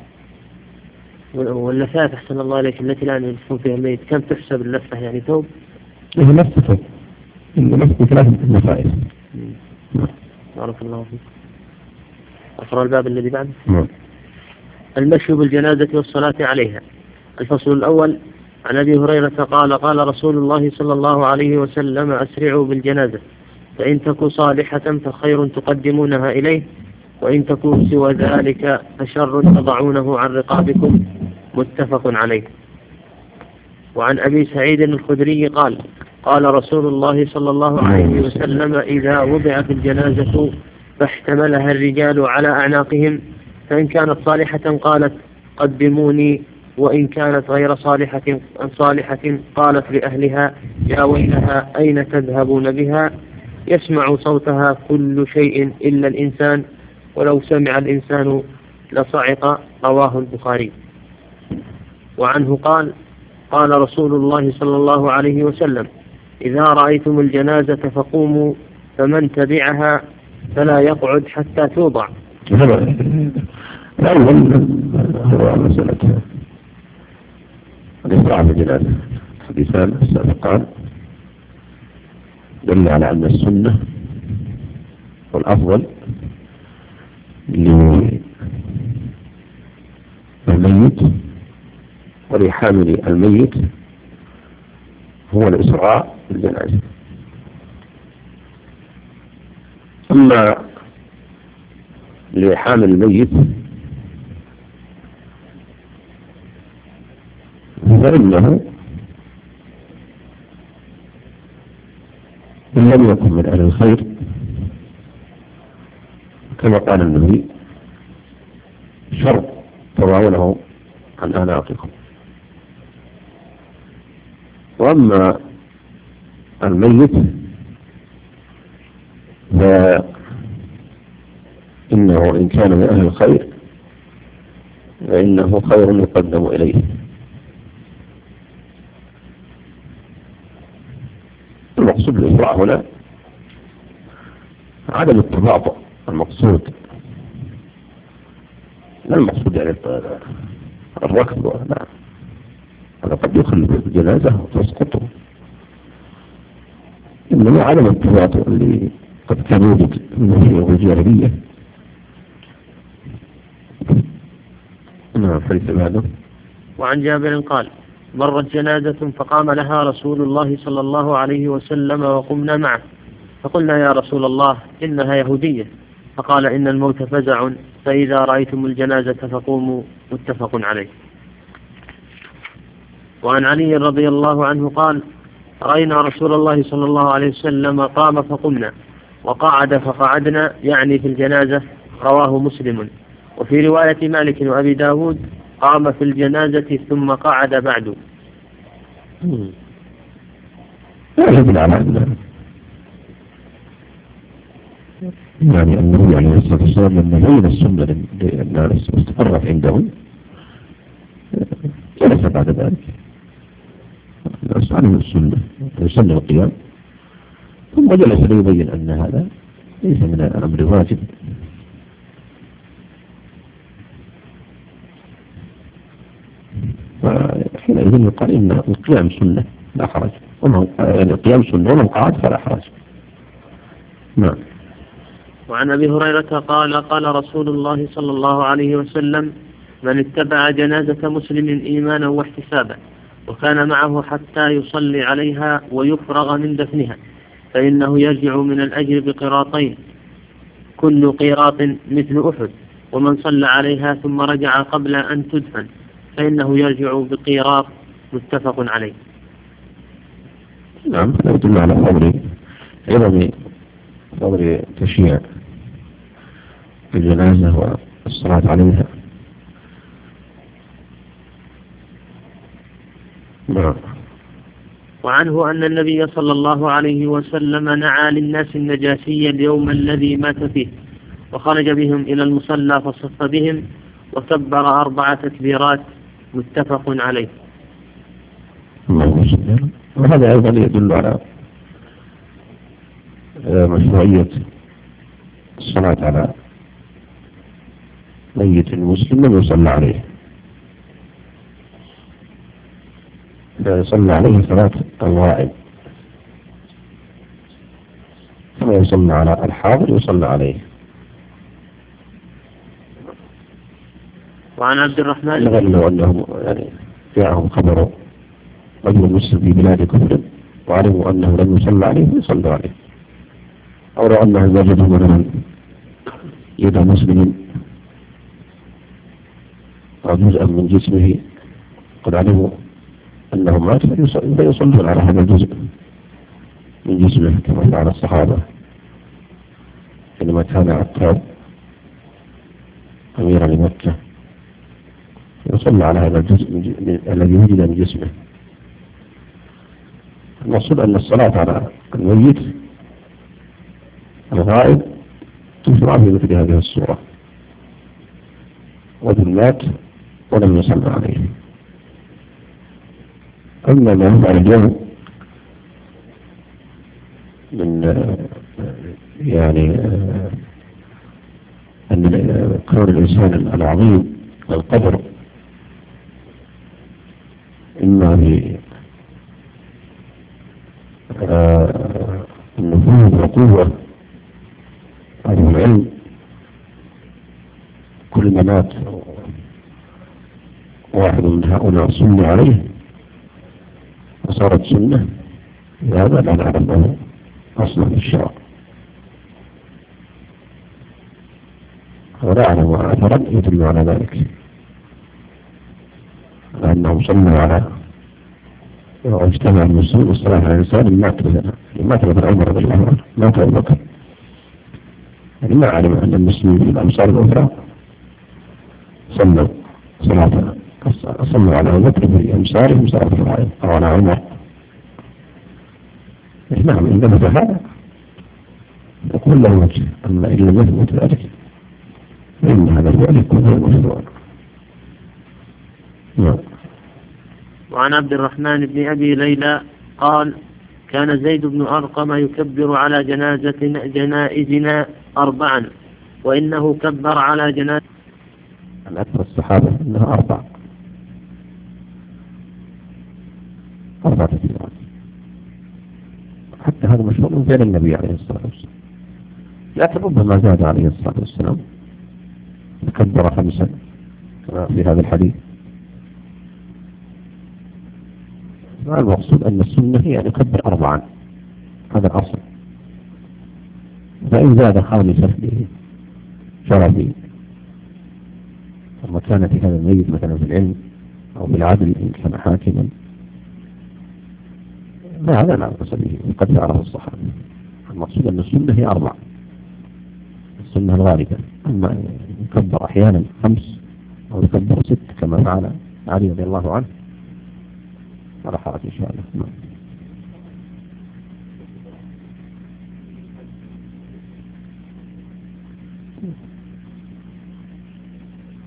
واللفات أحسن الله عليك التي لا يلفون فيها الميت كم تحسب اللفة؟ يعني ثوب؟ إيه لفة ثوب، إنه لفة ثلاثة لفائف. بارك الله فيك. أقرأ الباب الذي بعده. نعم. المشي بالجنازة والصلاة عليها. الفصل الأول. عن أبي هريرة قال قال رسول الله صلى الله عليه وسلم أسرعوا بالجنازة، فإن تكو صالحة فخير تقدمونها إليه، وإن تكو سوى ذلك فشر تضعونه عن رقابكم. متفق عليه. وعن أبي سعيد الخدري قال قال رسول الله صلى الله عليه وسلم إذا وضعت الجنازة فاحتملها الرجال على أعناقهم، فإن كانت صالحة قالت قدموني، وإن كانت غير صالحة صالحة قالت لأهلها يا ويلها أين تذهبون بها، يسمع صوتها كل شيء إلا الإنسان، ولو سمع الإنسان لصعق. رواه البخاري. وعنه قال قال رسول الله صلى الله عليه وسلم إذا رأيتم الجنازة فقوموا، فمن تبعها فلا يقعد حتى توضع. الأول هو مسألة الإسراع بالجنازة. حديثان السابقان دل على أن السنة والأفضل للميت ولحامل الميت هو الإسراع بالجنازة. أما لحامل الميت فإنه إن لم يكن من أهل الخير كما قال النبي شر تضعونه عن أعناقكم. وأما الميت فإنه إن كان من أهل الخير فإنه خير يقدم إليه. المقصود بالإسراع هنا عدم التباطؤ، المقصود لا المقصود يعني الركض، لا، هذا قد يخل الجنازة وتسقطه، إنما عدم التباطؤ اللي قد كان يوجد في الجاهلية. نعم. حديث هذا. وعن جابر قال مرت جنازة فقام لها رسول الله صلى الله عليه وسلم وقمنا معه، فقلنا يا رسول الله إنها يهودية، فقال إن الموت فزع، فإذا رأيتم الجنازة فقوموا. متفق عليه. وعن علي رضي الله عنه قال رأينا رسول الله صلى الله عليه وسلم قام فقمنا، وقعد فقعدنا، يعني في الجنازة. رواه مسلم. وفي رواية مالك وأبي داود قام في الجنازة ثم قعد بعد. يعني النبي عليه الصلاة والسلام لما بين السنة للناس واستقرت عندهم جلس بعد ذلك بس علم السنة يصلي القيام ثم جلس ليبين أن هذا ليس من الأمر الواجب، فحينئذ يقال إن القيام سنة لا حرج، ومن يعني القيام سنة ومن قعد فلا حرج. نعم. وعن أبي هريرة قال قال رسول الله صلى الله عليه وسلم: من اتبع جنازة مسلم إيمانا واحتسابا وكان معه حتى يصلي عليها ويفرغ من دفنها فإنه يرجع من الأجر بقراطين كل قيراط مثل أحد، ومن صلى عليها ثم رجع قبل أن تدفن فإنه يرجع بقيراط. متفق عليه. نعم. يدل على فضل عظم فضل تشييع الجنازة والصلاة عليها. نعم. وعنه أن النبي صلى الله عليه وسلم نعى للناس النجاشي اليوم الذي مات فيه، وخرج بهم إلى المصلى فصف بهم وكبر أربع تكبيرات. متفق عليه. وهذا أيضا يدل على مشروعية الصلاة على ميت مسلم لم يصلى عليه، فيصلى عليه صلاة الغائب كما يصلى على الحاضر يصلى عليه. وعن عبد الرحمن لو أنهم يعني جاءهم خبر رجل مسلم في بلاد كفر وعلموا أنه لم يصلى عليه يصلوا عليه، أو لو أنهم وجدوا مثلا يد مسلم أو جزءا من جسمه قد علموا أنه مات فيصلون على هذا الجزء من جسمه كما فعل الصحابة حينما كان عتاب أميرا لمكة يصلى على هذا الجزء الذي وجد من جسمه. المقصود أن الصلاة على الميت الغائب تشرع في مثل هذه الصورة، رجل مات ولم يصلى عليه. أما ما يفعل اليوم من يعني أن كون الإنسان العظيم القدر إما بالنفوذ وقوة أو العلم، كل ما مات واحد من هؤلاء صلى عليه وصارت سنة، هذا لا نعلم له أصلا في الشرع ولا أعلم أثرا يدل على ذلك، لأنهم صلوا على واجتمع المسلمين والصلاة على الإنسان مات مثلا مات مثلا عمر رضي الله عنه مات أبو بكر، يعني ما علم أن المسلمين في الأمصار الأخرى صلوا صلاة صلوا على أبو بكر في أمصارهم صلاة الغائب أو على عمر. نعم إن ثبت هذا يقول له وجه، أما إن لم يثبت ذلك فإن هذا الفعل يكون هو المشروع. نعم. وعن عبد الرحمن بن أبي ليلى قال: كان زيد بن أرقم يكبر على جنازة جنائزنا أربعا، وإنه كبر على جنازة عن أكثر الصحابة أنها أربع أربع تكبيرات، حتى هذا مشهور بين النبي عليه الصلاة والسلام، لكن ربما زاد عليه الصلاة والسلام كبر خمسا كما في هذا الحديث. المقصود أن السنة هي أن يكبر أربعا، هذا الأصل، فإن زاد خامسا لشرفي ومكانة هذا الميت مثلا في العلم أو بالعدل إن كان حاكما لا هذا لا بأس به وقد فعله الصحابة. المقصود أن السنة هي أربع، السنة الغالبة، أما يكبر أحيانا خمس أو يكبر ست كما فعل علي رضي الله عنه على حركة إن شاء الله.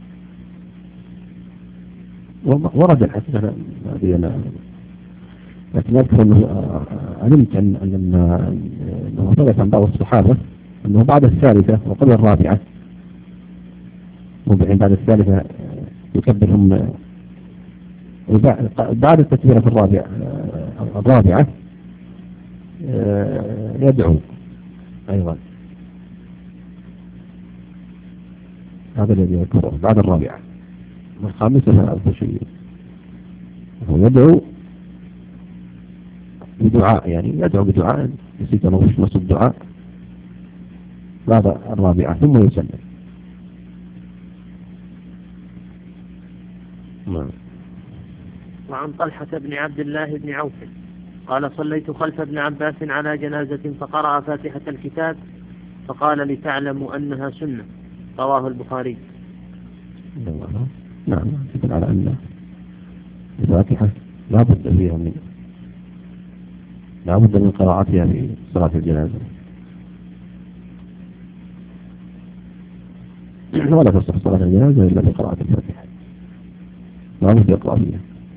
ورد الحديث هذه أنا لكن أذكر أنه علمت أن أنه ثبت عن بعض الصحابة أنه بعد الثالثة وقبل الرابعة، مبعين بعد الثالثة يكبرهم بعد التكبيرة الرابعة الرابعة يدعو أيضا. هذا الذي يذكره بعد الرابعة. والخامسة لا أعرف شيء، هو يدعو بدعاء، يعني يدعو بدعاء نسيت أنا وش نص الدعاء بعد الرابعة ثم يسلم. نعم. وعن طلحة بن عبد الله بن عوف قال صليت خلف ابن عباس على جنازة فقرأ فاتحة الكتاب فقال لتعلموا أنها سنة، رواه البخاري. نعم، يدل على أن الفاتحة لا بد فيها من لا بد من قراءتها في صلاة الجنازة، ولا تصح صلاة الجنازة إلا بقراءة الفاتحة، لا بد يقرأ فيها.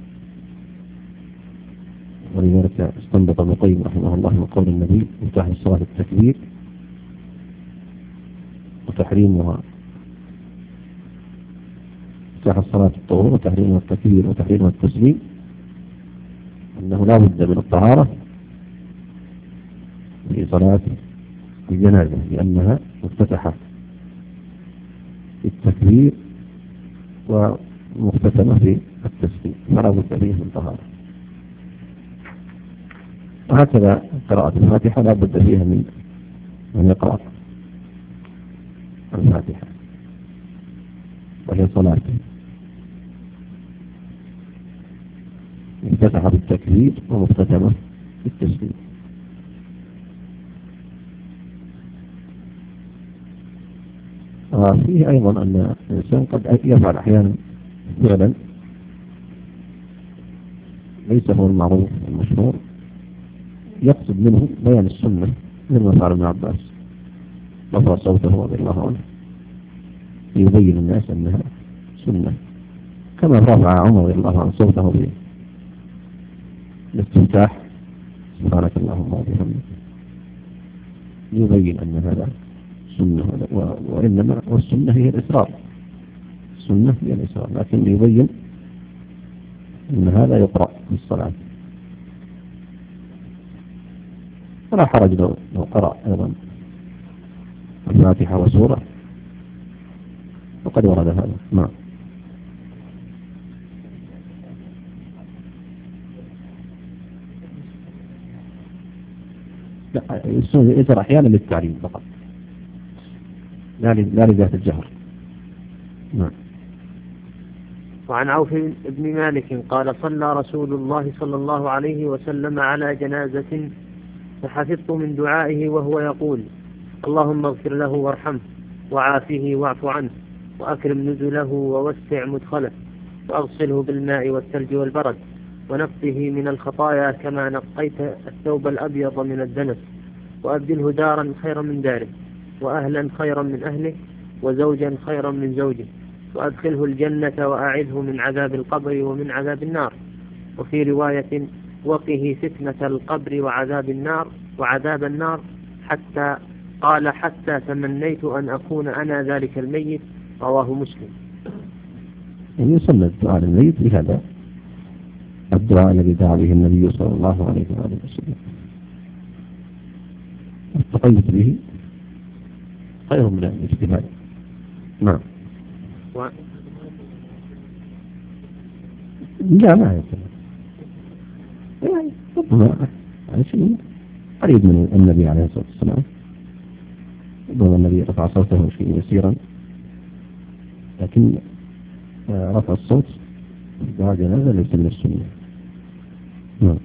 ولذلك استنبط ابن القيم رحمه الله من قول النبي مفتاح الصلاة التكبير وتحريمها، مفتاح الصلاة الطهور وتحريمها التكبير وتحريمها التسليم، أنه لا بد من الطهارة في صلاة الجنازة لأنها مفتتحة في التكبير ومختتمة في التسليم، فلا بد فيه من طهارة. وهكذا قراءة الفاتحة لا بد فيها من من يقرأ الفاتحة، وهي صلاة مفتتحة بالتكبير ومختتمة بالتسليم. وفيه أيضا أن الإنسان قد يفعل أحيانا فعلا ليس هو المعروف المشهور، يقصد منه بيان السنة، مثل ما فعل ابن عباس رفع صوته رضي الله عنه ليبين الناس أنها سنة، كما رفع عمر رضي الله عنه صوته بالاستفتاح سبحانك اللهم وبحمدك ليبين أن هذا سنة، وإنما والسنة هي الإسرار، السنة هي الإسرار، لكن ليبين أن هذا يقرأ في الصلاة. فلا حرج لو, لو قرأ أيضا الفاتحة وسورة، وقد ورد هذا. نعم. لا، يسر أحيانا للتعليم فقط، لا لذات الجهر. نعم. وعن عوف بن مالك قال صلى رسول الله صلى الله عليه وسلم على جنازة فحفظت من دعائه وهو يقول اللهم اغفر له وارحمه وعافه واعف عنه وأكرم نزله ووسع مدخله وأغسله بالماء والثلج والبرد ونقه من الخطايا كما نقيت الثوب الأبيض من الدنس، وأبدله دارا خيرا من داره وأهلا خيرا من أهله وزوجا خيرا من زوجه، وأدخله الجنة وأعذه من عذاب القبر ومن عذاب النار. وفي رواية وقه فتنة القبر وعذاب النار وعذاب النار حتى قال حتى تمنيت أن أكون أنا ذلك الميت، رواه مسلم. يعني يسمى الدعاء للميت بهذا الدعاء الذي دعا به النبي صلى الله عليه وآله وسلم، التقيد به خير من الاجتهاد. نعم. و... لا ما يسمى يعني ربما على شيء قريب من النبي عليه الصلاة والسلام، ربما النبي رفع صوته شيء يسيرا، لكن رفع الصوت بعد هذا ليس من السنة. نعم.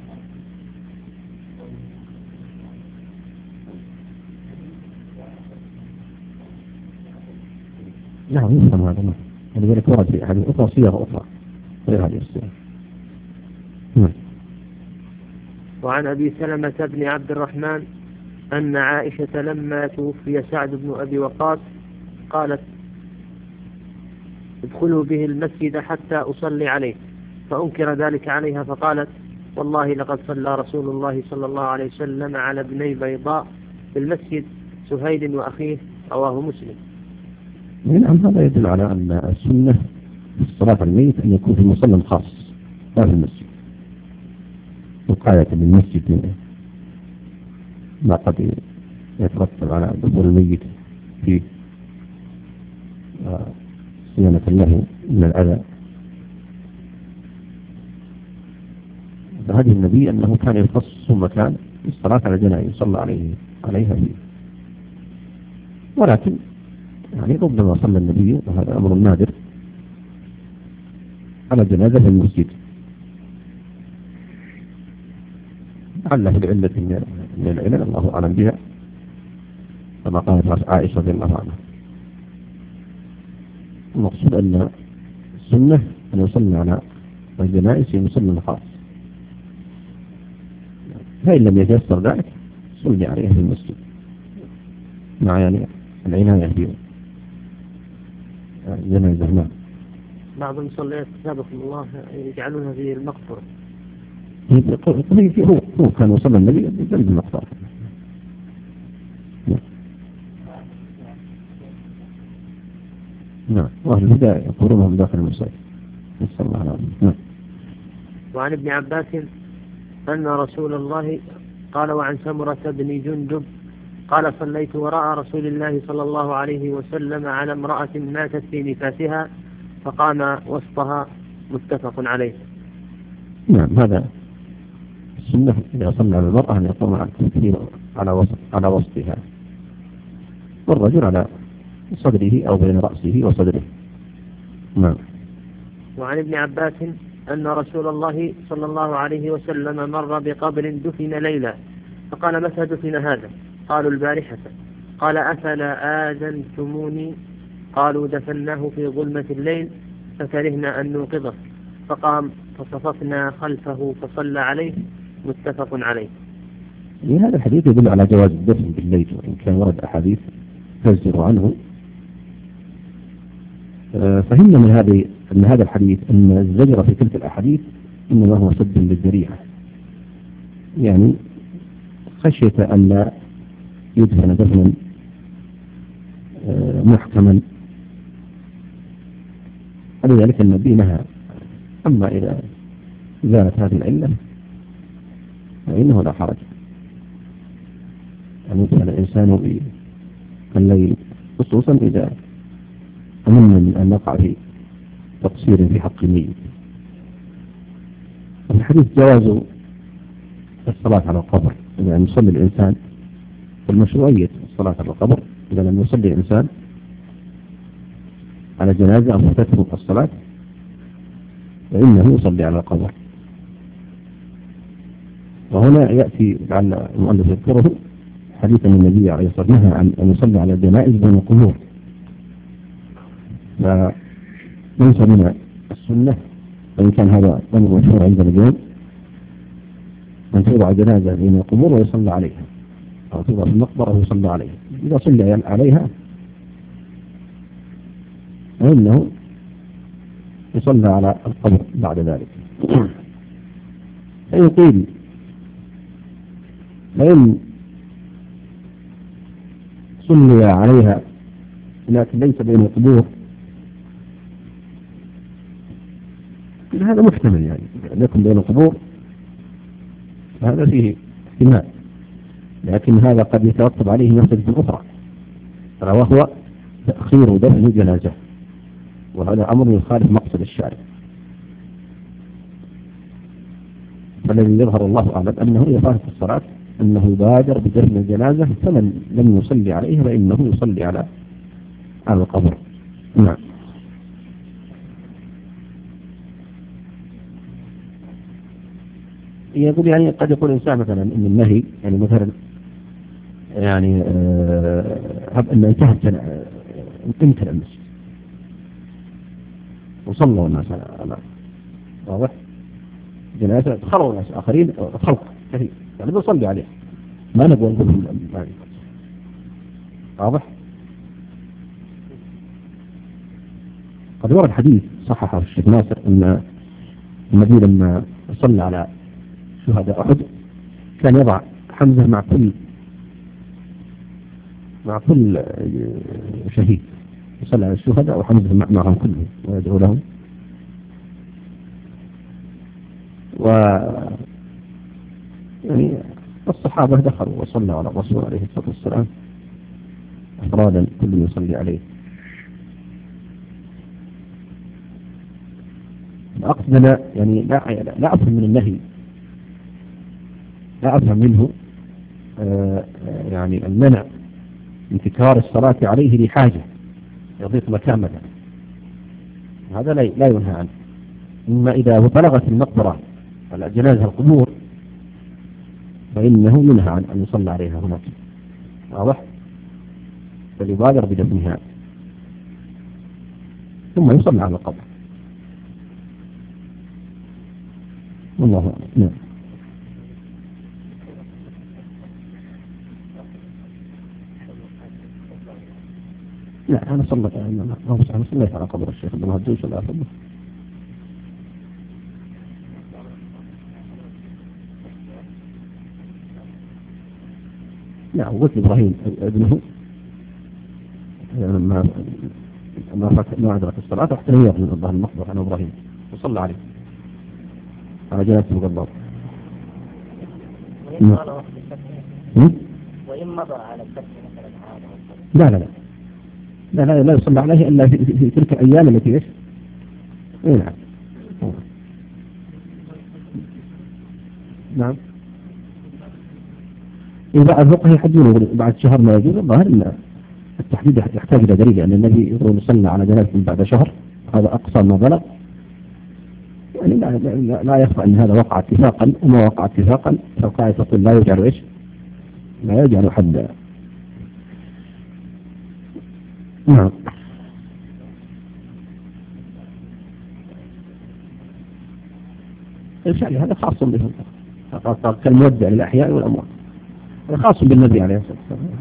نعم يفهم هذا، ولذلك ورد في أحد أخرى صيغ أخرى غير هذه الصيغ. نعم. وعن أبي سلمة بن عبد الرحمن أن عائشة لما توفي سعد بن أبي وقاص قالت ادخلوا به المسجد حتى أصلي عليه، فأنكر ذلك عليها فقالت والله لقد صلى رسول الله صلى الله عليه وسلم على ابني بيضاء في المسجد سهيل وأخيه، رواه مسلم. نعم، هذا يدل على أن السنة في الصلاة على الميت أن يكون في مصلى خاص لا في المسجد، وقاية للمسجد ما قد يترتب على دخول الميت فيه صيانة له من الأذى. فهذه النبي أنه كان يخصص مكان الصلاة على الجنائز يصلى عليه عليها فيه، ولكن يعني ربما صلى النبي، وهذا أمر نادر، على جنازة في المسجد، لعله لعلة من العلل الله أعلم بها، كما قالت عائشة رضي الله عنها. المقصود أن السنة أن يصلي على الجنائز في مصلى خاص، فإن لم يتيسر ذلك صلي عليها في المسجد مع يعني العناية بها الجنازة. نعم. بعض المصليات سابقا الله يجعلونها في المقبرة. هو هو كان وصل النبي جنب المقبرة. نعم. نعم. وأهل الهدى يقولونهم داخل المساجد. نسأل الله العافية. نعم. وعن ابن عباس أن رسول الله قال: وعن سمرة بن جندب قال: صليت وراء رسول الله صلى الله عليه وسلم على امرأة ماتت في نفاسها فقام وسطها، متفق عليه. نعم. هذا السنة إذا صلى على المرأة أن يقوم على التكبير على وسط على وسطها، والرجل على صدره أو بين رأسه وصدره. نعم. وعن ابن عباس أن رسول الله صلى الله عليه وسلم مر بقبر دفن ليلا فقال: متى دفن هذا؟ قالوا: البارحة. قال: أفلا آذنتموني؟ قالوا: دفناه في ظلمة الليل فكرهنا أن نوقظه، فقام فصففنا خلفه فصلى عليه، متفق عليه. هذا الحديث يدل على جواز الدفن بالليل، وإن كان ورد أحاديث تزجر عنه. فهمنا من هذه أن هذا الحديث أن الزجر في تلك الأحاديث إنما هو سد للذريعة، يعني خشية أن لا يدفن دفنا محكما، ولذلك النبي نهى. أما إذا زالت هذه العلة فإنه لا حرج أن يدفن الإنسان بالليل، خصوصا إذا أمن من أن نقع في تقصير في حق الميت. الحديث جواز الصلاة على القبر إذا لم يصلي الإنسان، والمشروعية الصلاة على القبر إذا لم يصلي الإنسان على جنازة أو فاتته الصلاة فإنه يصلي على القبر. وهنا يأتي لعل المؤلف يذكره حديث النبي عليه الصلاة والسلام نهى عن أن يصلي على الجنائز بين القبور، فليس من السنة، وإن كان هذا أمر مشهور عندنا اليوم، أن توضع جنازة بين القبور ويصلى عليها، أو توضع في المقبرة ويصلى عليها. إذا صلى عليها فإنه يصلى على القبر بعد ذلك. فإن قيل فإن صلي عليها لكن ليس بين القبور، هذا محتمل، يعني لكن بين القبور هذا فيه احتمال، لكن هذا قد يترتب عليه مفسدة أخرى، وهو تأخير دفن جنازة، وهذا أمر يخالف مقصد الشارع. فالذي يظهر الله أعلم أنه يفارق الصلاة أنه بادر بدفن الجنازة، فمن لم يصلي عليها فإنه يصلي على على القبر. نعم. يقول يعني قد يقول إنسان مثلا إن النهي يعني مثلا يعني هب أن انتهت امتلأ المسجد وصلوا الناس على واضح جنازة، خلوا ناس آخرين خلق كثير يعني بيصلي عليه، ما نقول نقول واضح. قد ورد حديث صححه الشيخ ناصر أن النبي لما صلى على شهداء أحد كان يضع حمزة مع كل مع كل شهيد، يصلي على الشهداء وحمزة معهم كلهم ويدعو لهم. و يعني الصحابة دخلوا وصلوا على الرسول عليه الصلاة والسلام أفرادا كل يصلي عليه. أقصدنا يعني لا لا أفهم من النهي، لا أفهم منه آه يعني المنع من تكرار الصلاة عليه لحاجة يضيق مكان مثلا، هذا لا لا ينهى عنه. إما إذا بلغت المقبرة على جنازة القبور فإنه ينهى عن أن يصلى عليها هناك، واضح؟ فليبادر بدفنها ثم يصلى على القبر. والله أعلم. نعم. لا أنا صليت أنا صليت على قبر الشيخ عبد المهدوش ولا أفضل. لا قلت إبراهيم ابنه لما ما ما أدرك الصلاة رحت نير من الظهر المقبرة أنا إبراهيم وصلى عليه على جنازة المقبرة. وإن مضى على الفتح مثلا لا لا لا لا لا لا يصلى عليه إلا في, في تلك الأيام التي إيش؟ إيه نعم. نعم. إذا الفقهاء يحدون بعد شهر ما يجوز، الظاهر أن التحديد يحتاج إلى دليل، لأن النبي يقول يصلى على جنازة بعد شهر، هذا أقصى ما بلغ. يعني لا, لا, لا يخفى أن هذا وقع اتفاقا، وما وقع اتفاقا فالقاعدة تقول لا يجعل إيش؟ لا يجعل حدا. نعم. الشعري هذا خاص بهم، كالمودع للأحياء والأموات، هذا خاص بالنبي عليه الصلاة والسلام.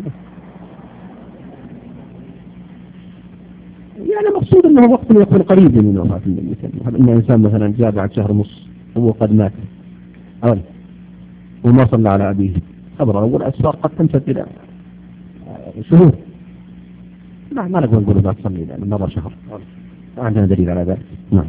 يعني مقصود أنه وقت يكون قريب من وفاة النبي، إن إنسان مثلا جاء بعد شهر ونص هو قد مات أول وما صلى على أبيه، خبر أول أسفار قد تمتد إلى شهور، لا ما نقول نقول لا تصلي لأن مضى شهر، عندنا دليل على ذلك. نعم.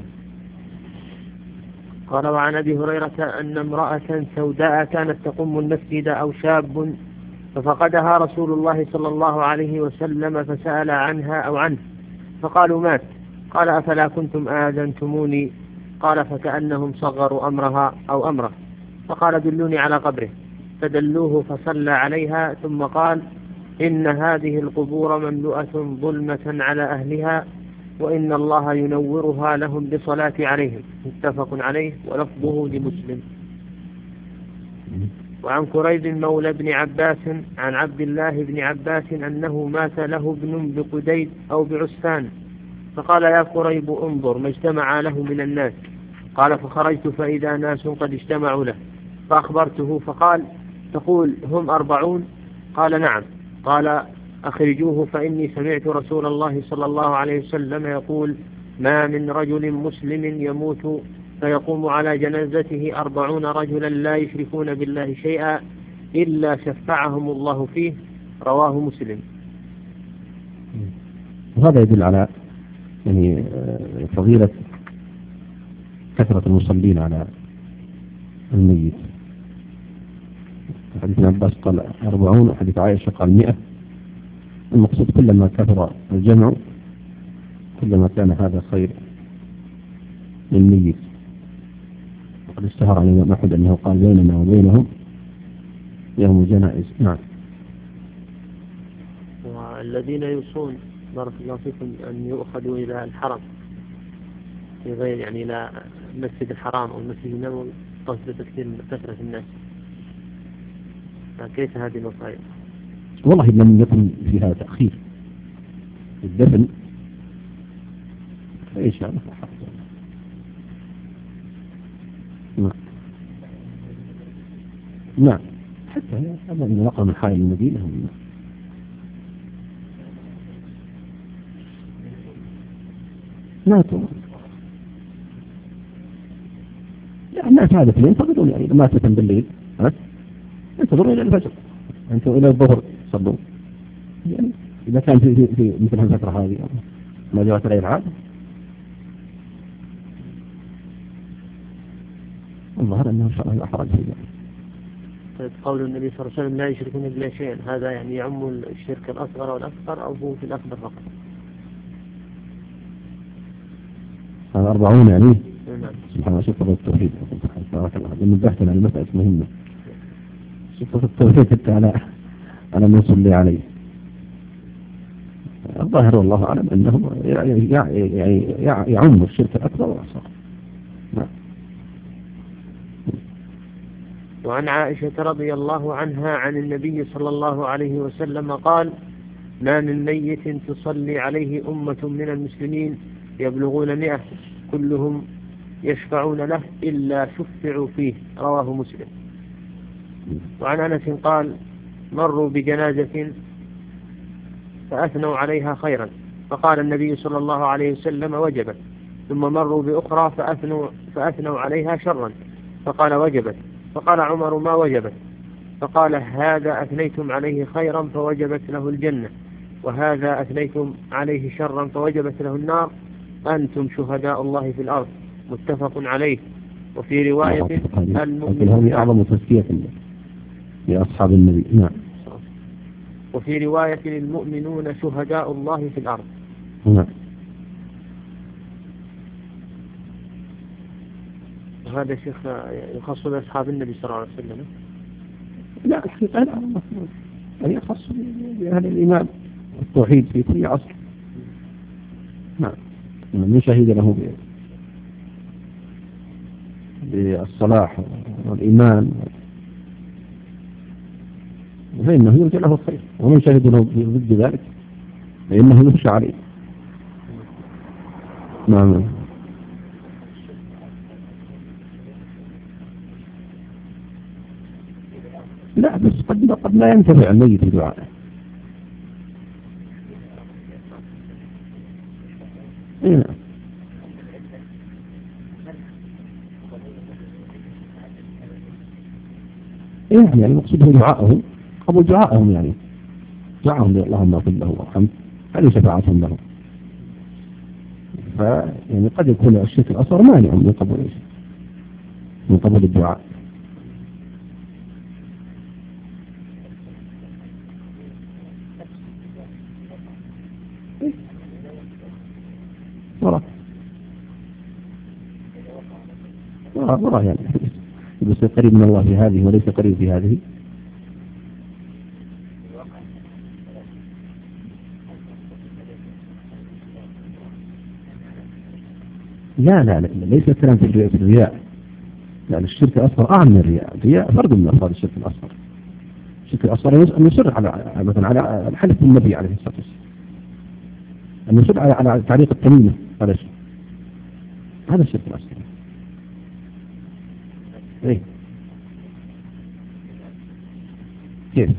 قال وعن أبي هريرة أن امرأة سوداء كانت تقوم المسجد أو شاب ففقدها رسول الله صلى الله عليه وسلم فسأل عنها أو عنه فقالوا مات. قال أفلا كنتم آذنتموني؟ قال فكأنهم صغروا أمرها أو أمره، فقال دلوني على قبره، فدلوه فصلى عليها ثم قال إن هذه القبور مملوءة ظلمة على أهلها وإن الله ينورها لهم بصلاة عليهم. متفق عليه ولفظه لمسلم. وعن كريب مولى بن عباس عن عبد الله بن عباس أنه مات له ابن بقديد أو بعسفان، فقال يا كريب انظر ما اجتمع له من الناس. قال فخرجت فإذا ناس قد اجتمعوا له فأخبرته فقال تقول هم أربعون؟ قال نعم. قال أخرجوه فإني سمعت رسول الله صلى الله عليه وسلم يقول ما من رجل مسلم يموت فيقوم على جنازته أربعون رجلا لا يشركون بالله شيئا إلا شفعهم الله فيه. رواه مسلم. وهذا يدل على يعني فضيلة كثرة المصلين على الميت. حديث ابن عباس قال أربعون، وحديث عائشة قال مئة. المقصود كلما كثر الجمع كلما كان هذا خير للميت. وقد اشتهر عن الإمام أحمد أنه قال بيننا وبينهم يوم الجنائز. نعم. والذين يوصون بارك الله فيكم أن يؤخذوا إلى الحرم في غير يعني إلى المسجد الحرام أو المسجد النبوي تصل كثير من كثرة الناس، كيف هذه الوصايا؟ والله لم يكن فيها تأخير الدفن فإيش هذا؟ نعم. نعم. حتى هذا من نقل من حائل المدينة هم. ماتوا. لا الناس هذا اثنين ينتظرون يعني ما تتم بالليل ها ينتظرون إلى الفجر أنتم إلى الظهر صلوا يعني إذا كان في, في, في مثل الفترة هذه ما جاءت عليه العادة الظاهر أنه شرع لا حرج فيه. طيب قول النبي صلى الله عليه وسلم لا يشركون بالله شيئا هذا يعني يعم الشرك الأصغر والأكبر أو هو في الأكبر فقط؟ هذا أربعون يعني نعم. سبحان الله شوف التوحيد بارك الله لأن نبهتنا على مسألة مهمة شوف التوحيد حتى على على ما يصلي عليه الظاهر والله أعلم أنه يعم الشرك الأكبر والأصغر. نعم. وعن عائشة رضي الله عنها عن النبي صلى الله عليه وسلم قال ما من ميت تصلي عليه أمة من المسلمين يبلغون مئة كلهم يشفعون له إلا شفعوا فيه رواه مسلم. وعن أنس قال مروا بجنازة فأثنوا عليها خيرا فقال النبي صلى الله عليه وسلم وجبت ثم مروا بأخرى فأثنوا, فأثنوا عليها شرا فقال وجبت فقال عمر ما وجبت فقال هذا أثنيتم عليه خيرا فوجبت له الجنة وهذا أثنيتم عليه شرا فوجبت له النار أنتم شهداء الله في الأرض متفق عليه. وفي رواية المؤمنون أعظم تزكية لأصحاب النبي. نعم. وفي رواية المؤمنون شهداء الله في الأرض. نعم. وهذا شيخ يخص بأصحاب النبي صلى الله عليه وسلم؟ لا الحقيقة لا يعني يخص بأهل الإيمان والتوحيد في كل عصر. نعم. من شهد له بالصلاح والإيمان فإنه يرجى له الخير ومن شهد له ضد ذلك فإنه يخشى عليه. نعم. لا بس قد قد لا ينتفع الميت بدعائه. إيه. إيه يعني المقصود هو دعائهم قبل دعائهم يعني دعائهم اللهم اغفر له وارحمه هذه شفاعتهم له. فيعني قد يكون الشرك الأصغر مانع من قبول من قبول الدعاء. ورا ورا ورا يعني بس قريب من الله في هذه وليس قريب في هذه. لا لا لا ليس الكلام في الرياء. لأن الشرك الأصغر أعم من الرياء. الرياء فرد من أفراد الشرك الأصغر. الشرك الأصغر أن يصر على مثلا على الحلف النبي عليه الصلاة والسلام أن يصر على على تعليق التميمة هذا الشيء هذا الشرك الأصغر. إيه كيف؟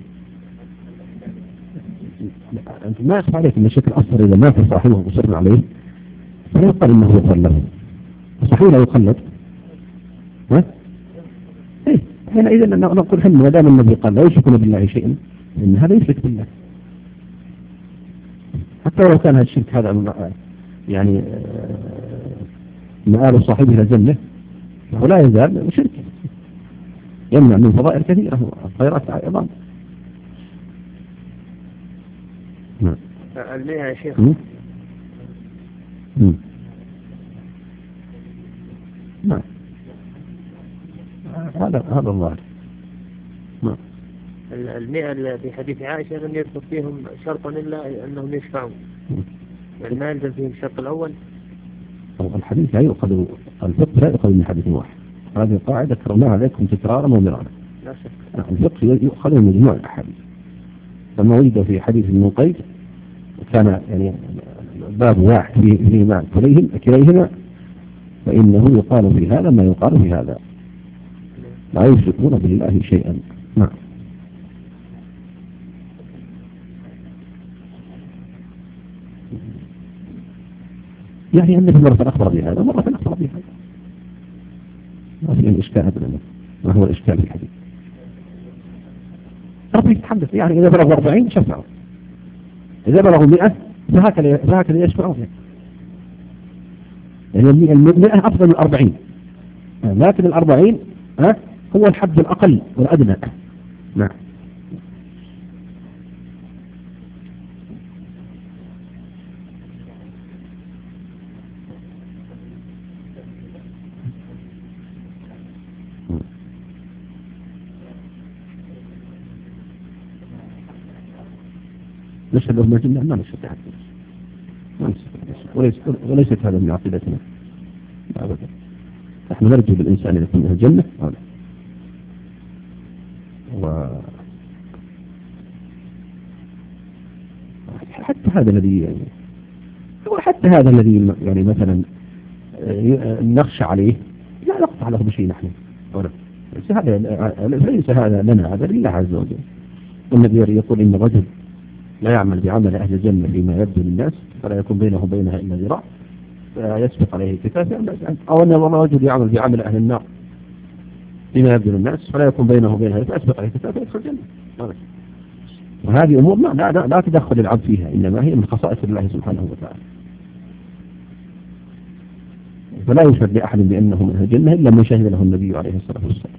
أنت ما يخفى عليك أن الشرك الأصغر إذا ما في صاحبه مصر عليه فلا يقال إنه يغفر له صحيح لا يخلد. ها؟ إيه هنا إذا نقول حنا ما دام النبي قال لا يشركون بالله شيئا إن هذا يشرك بالله حتى لو كان هذا الشرك هذا يعني مآل صاحبه إلى الجنة فهو لا يزال شرك يمنع من فضائل كثيرة الخيرات أيضا. نعم. المئة يا شيخ. نعم. هذا هذا الظاهر. نعم. المئة في حديث عائشة لم يذكر فيهم شرطا إلا أنهم يشفعون. يعني ما يلزم فيهم الشرط الأول. الحديث لا يؤخذ الفقه لا يؤخذ من حديث واحد. هذه القاعدة كررناها عليكم تكرارا ومرارا. لا شك. الفقه يؤخذ من مجموع الأحاديث. فما وجد في حديث ابن قيس كان يعني باب واحد فيه معنى كليهما فإنه يقال في هذا ما يقال في هذا لا يشركون بالله شيئا. نعم. يعني النبي مرة أخبر بهذا ومرة أخبر بهذا ما في إشكال أبدا. ما هو الإشكال في الحديث؟ ربي يتحدث يعني إذا بلغوا أربعين شفعوا، إذا بلغوا مئة فهكذا فهكذا يشفعون. يعني المئة أفضل من الأربعين، لكن الأربعين ها هو الحد الأقل والأدنى. نعم. نشهد لهم الجنة؟ ما نشهد لهم، ما نشهد وليس وليست هذا من عقيدتنا أبدا. نحن نرجو بالإنسان إذا كان الجنة هذا. و حتى هذا الذي يعني حتى هذا الذي يعني مثلا نخشى عليه لا نقطع له بشيء نحن. ليس هذا ليس هذا لنا، هذا لله عز وجل. والنبي يقول إن الرجل لا يعمل بعمل أهل الجنة فيما يبدو للناس فلا يكون بينه وبينها إلا ذراع فيسبق عليه كتاب، أو أن الرجل يعمل بعمل أهل النار فيما يبدو للناس فلا يكون بينه وبينها فيسبق عليه كتاب فيدخل الجنة. وهذه أمور لا, لا, لا تدخل العبد فيها، إنما هي من خصائص الله سبحانه وتعالى. فلا يشهد لأحد بأنه من أهل الجنة إلا من شهد له النبي عليه الصلاة والسلام.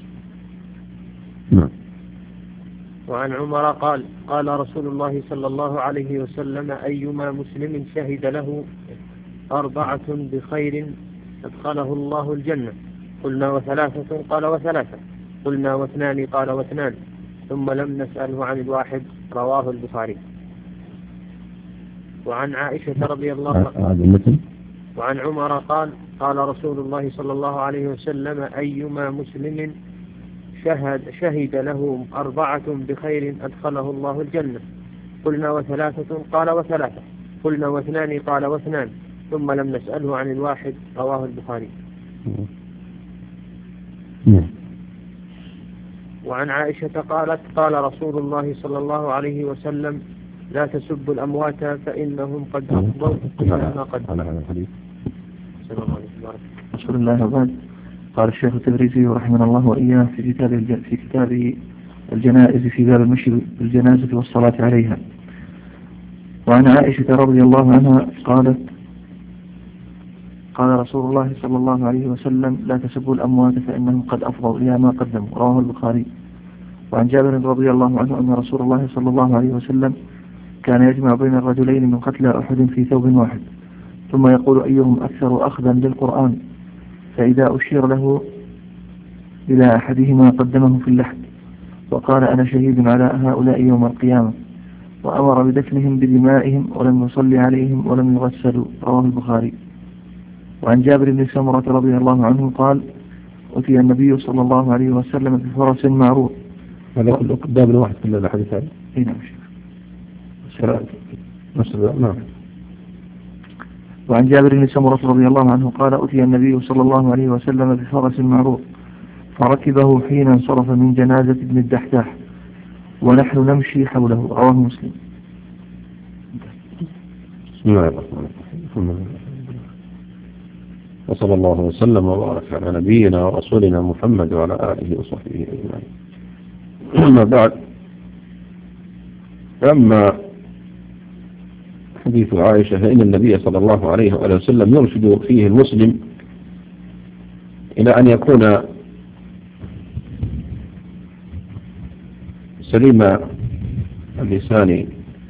نعم. وعن عمر قال قال رسول الله صلى الله عليه وسلم أيما مسلم شهد له أربعة بخير أدخله الله الجنة. قلنا وثلاثة قال وثلاثة، قلنا واثنان قال واثنان، ثم لم نسأله عن الواحد. رواه البخاري. وعن عائشة رضي الله عنها وعن عمر قال قال رسول الله صلى الله عليه وسلم أيما مسلم شهد, شهد له أربعة بخير أدخله الله الجنة. قلنا وثلاثة قال وثلاثة، قلنا واثنان قال واثنان، ثم لم نسأله عن الواحد. رواه البخاري. وعن عائشة قالت قال رسول الله صلى الله عليه وسلم لا تسبوا الأموات فإنهم قد أفضوا إلى ما قدموا. بسم الله وبعد. قال الشيخ التبريزي رحمه الله وإياه في كتاب في كتاب الجنائز في باب المشي بالجنازة والصلاة عليها. وعن عائشة رضي الله عنها قالت قال رسول الله صلى الله عليه وسلم لا تسبوا الأموات فإنهم قد أفضوا إلى ما قدموا. رواه البخاري. وعن جابر رضي الله عنه أن رسول الله صلى الله عليه وسلم كان يجمع بين الرجلين من قتلى أحد في ثوب واحد، ثم يقول أيهم أكثر أخذا للقرآن، فإذا أشير له إلى أحدهما قدمه في اللحد وقال أنا شهيد على هؤلاء يوم القيامة، وأمر بدفنهم بدمائهم ولم يصلي عليهم ولم يغسلوا. رواه البخاري. وعن جابر بن سمرة رضي الله عنه قال أتي النبي صلى الله عليه وسلم بفرس معروض. هذا كله قدام الواحد كله الحديث هذا. اي نعم شيخ. نعم. وعن جابر بن سمرة رضي الله عنه قال أتي النبي صلى الله عليه وسلم بفرس معروض فركبه حين انصرف من جنازة ابن الدحداح ونحن نمشي حوله. رواه مسلم. بسم الله الرحمن الرحيم. وصلى الله وسلم وبارك على نبينا ورسولنا محمد وعلى آله وصحبه أجمعين. أما بعد، أما حديث عائشة فإن النبي صلى الله عليه وآله وسلم يرشد فيه المسلم إلى أن يكون سليم اللسان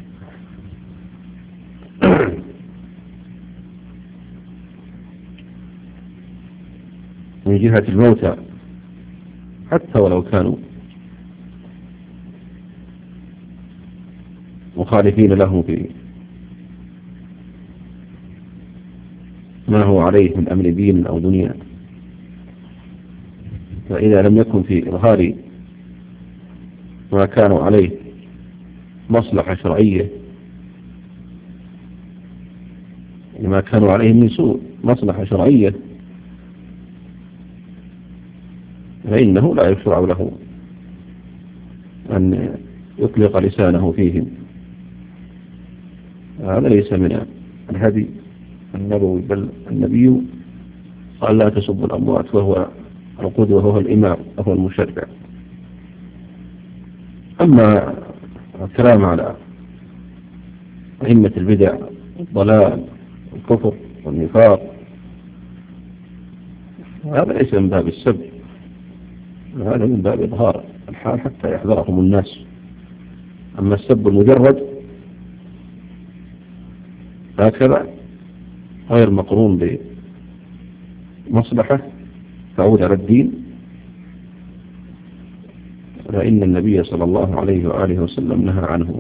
من جهة الموتى حتى ولو كانوا مخالفين له في ما هو عليه من أمر دين أو دنيا. فإذا لم يكن في إظهار ما كانوا عليه مصلحة شرعية، ما كانوا عليه من سوء مصلحة شرعية، فإنه لا يشرع له أن يطلق لسانه فيهم. هذا ليس من الهدي النبوي، بل النبي قال لا تسبوا الأموات، وهو القدوة هو الإمام وهو المشرع. أما الكلام على أئمة البدع الضلال والكفر والنفاق هذا ليس من باب السب، هذا من باب إظهار الحال حتى يحذرهم الناس. أما السب المجرد هكذا غير مقرون بمصلحة تعود على الدين، فإن النبي صلى الله عليه وآله وسلم نهى عنه.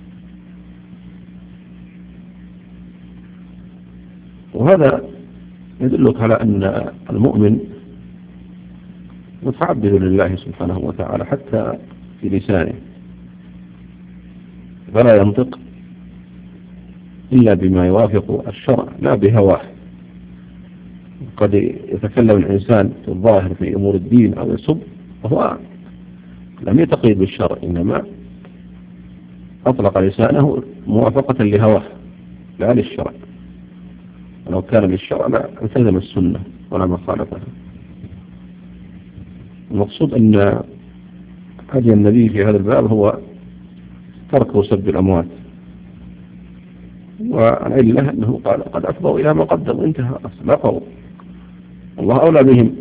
وهذا يدلك على أن المؤمن متعبد لله سبحانه وتعالى حتى في لسانه، فلا ينطق إلا بما يوافق الشرع لا بهواه. قد يتكلم الإنسان في الظاهر في أمور الدين أو يسب وهو لم يتقيد بالشرع، إنما أطلق لسانه موافقة لهواه لا للشرع، ولو كان للشرع لا التزم السنة ولا مخالفها. المقصود أن هدي النبي في هذا الباب هو ترك سب الأموات، والعلة أنه قال قد أفضوا إلى ما قدموا، انتهى، أسلقوا، الله أولى بهم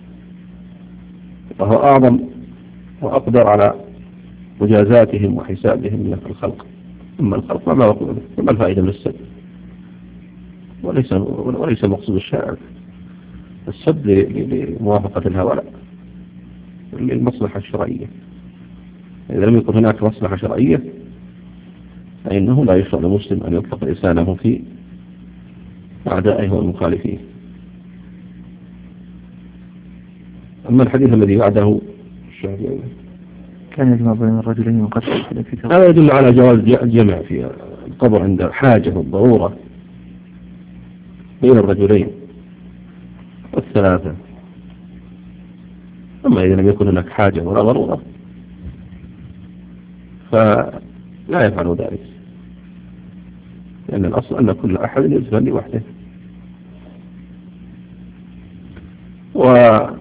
وهو أعظم وأقدر على مجازاتهم وحسابهم من الخلق. أما الخلق ما وقعوا له، فما الفائدة من السب؟ وليس وليس مقصود الشاعر السب لموافقة الهوى، لا، للمصلحة الشرعية. إذا لم يكن هناك مصلحة شرعية فإنه لا يشرع لمسلم أن يطلق لسانه في أعدائه والمخالفين. أما الحديث الذي بعده كان يجمع بين الرجلين وقتل أحد في ثوب، هذا يدل على جواز الجمع في القبر عند حاجة والضرورة بين الرجلين والثلاثة. أما إذا لم يكن هناك حاجة ولا ضرورة فلا يفعل ذلك، لأن الأصل أن كل أحد يدفن لوحده. وفيه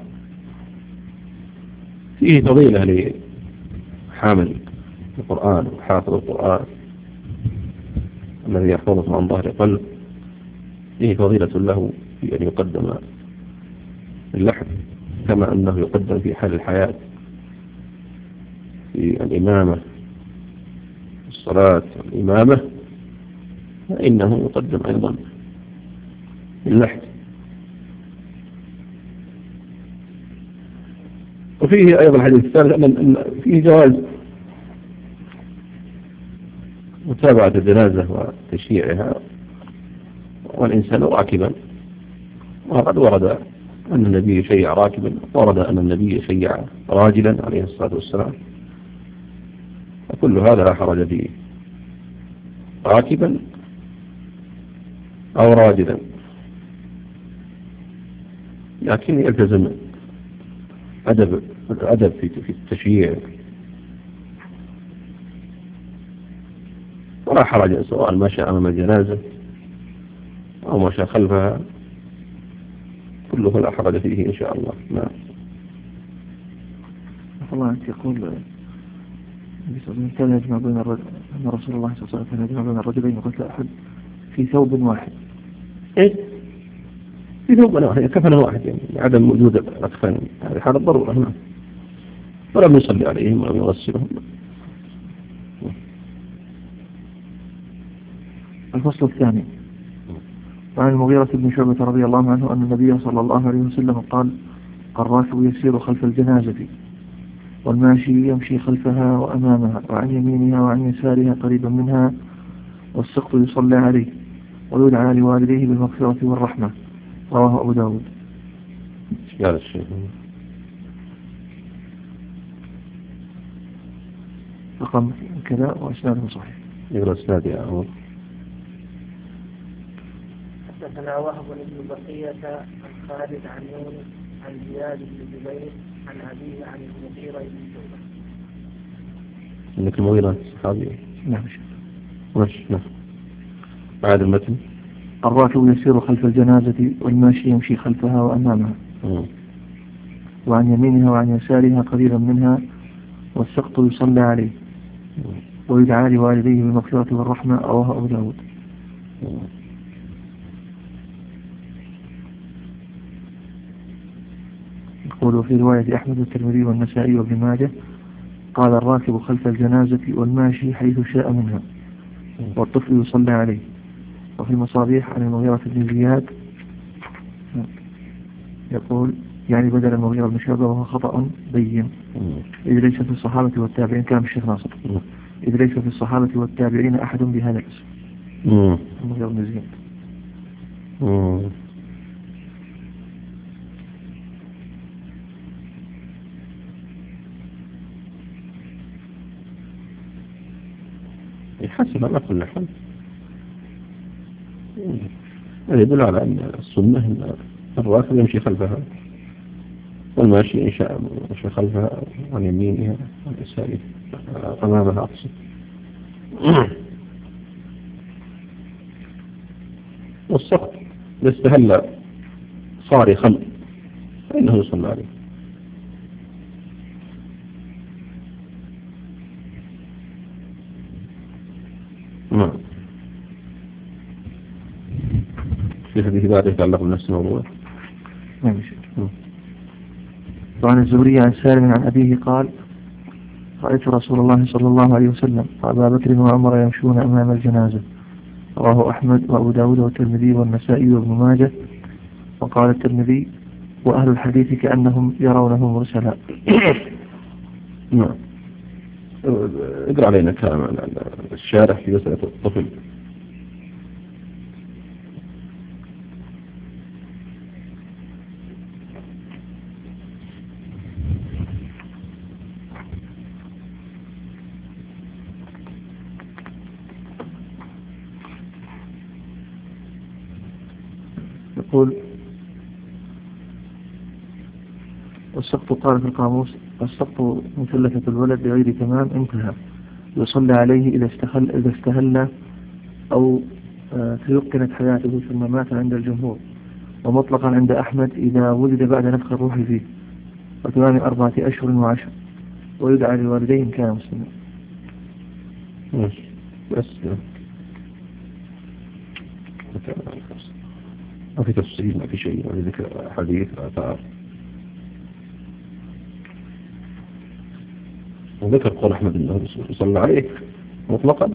فضيلة لحامل القرآن وحافظ القرآن الذي يحفظه عن ظهر قلب، فيه فضيلة له في أن يقدم اللحد كما أنه يقدم في حال الحياة في الإمامة الصلاة والإمامة، فإنه يقدم أيضا اللحد. وفيه أيضا الحديث الثالث أن فيه جواز متابعة الجنازة وتشييعها والإنسان راكبا، وقد ورد أن النبي شيع راكبا، ورد أن النبي شيع راجلا عليه الصلاة والسلام، وكل هذا لا حرج فيه، راكبا أو راجلا، لكن يلتزم أدب الأدب في في التشييع، ولا حرج سواء مشى أمام الجنازة أو مشى خلفها، كله لا حرج فيه إن شاء الله. نعم. الله أنت يقول كان يجمع بين الرجل، أن رسول الله صلى الله عليه وسلم كان يجمع بين الرجلين وقتل أحد في ثوب واحد. إيه؟ في ثوب واحد، كفن واحد، يعني عدم وجود الأكفان، هذه حالة ضرورة. نعم. ولم يصلي عليهم ولم يغسلهم. الفصل الثاني. وعن المغيرة بن شعبة رضي الله عنه أن النبي صلى الله عليه وسلم قال: الراكب يسير خلف الجنازة والماشي يمشي خلفها وأمامها وعن يمينها وعن يسارها قريبا منها، والسقط يصلى عليه ويدعى لوالديه بالمغفرة والرحمة. رواه أبو داود. قال الشيخ رقم كذا وأسناده صحيح. يقرأ أسناد يا أول. حدثنا وهب بن بقية عن خالد عن يونس عن زياد بن جبير عن أبيه عن المغيرة بن شعبة. إنك المغيرة صحابي. نعم. ماشي. نعم. بعد المتن. الراكب يسير خلف الجنازة والماشي يمشي خلفها وأمامها. مم. وعن يمينها وعن يسارها قريبا منها، والسقط يصلى عليه ويدعى لوالديه بالمغفرة والرحمة. رواه أبو داود. يقول في رواية أحمد والترمذي والنسائي وابن ماجه قال الراكب خلف الجنازة والماشي حيث شاء منها، والطفل يصلى عليه. وفي المصابيح عن المغيرة بن زياد يقول يعني بدل المغيرة بن شعبة، وهو خطأ بين، إذ ليس في الصحابة والتابعين، كلام الشيخ ناصر، إذ ليس في الصحابة والتابعين أحد بهذا الاسم، المغيرة بن زياد. يحسب على كل حال، هذا يدل على أن السنة أن الراكب يمشي خلفها، والماشي إن شاء يمشي خلفها عن يمينها عن يسارها أمامها أقصد. والسقط يستهل صارخا فإنه يصلى عليه. نعم. في هذه بعد يتعلق بنفس الموضوع. نعم. وعن الزهري عن سالم عن أبيه قال رأيت رسول الله صلى الله عليه وسلم وأبا بكر وعمر يمشون أمام الجنازة. رواه أحمد وأبو داود والترمذي والنسائي وابن ماجه. وقال الترمذي وأهل الحديث كأنهم يرونه مرسلا. نعم. اقرأ علينا كلام الشارح في مسألة الطفل. يقول والسقط قال في القاموس السقط مثلثة الولد بغير تمام انتهى، يصلى عليه إذا استهل, إذا استهل أو تيقنت حياته ثم مات عند الجمهور، ومطلقا عند أحمد إذا ولد بعد نفخ الروح فيه وتمام أربعة أشهر وعشر، ويدعى لوالديه إن كان مسلما. بس ما في تفصيل، ما في شيء، ما في ذكر حديث آثار. وذكر قول أحمد أنه صلى عليه مطلقا.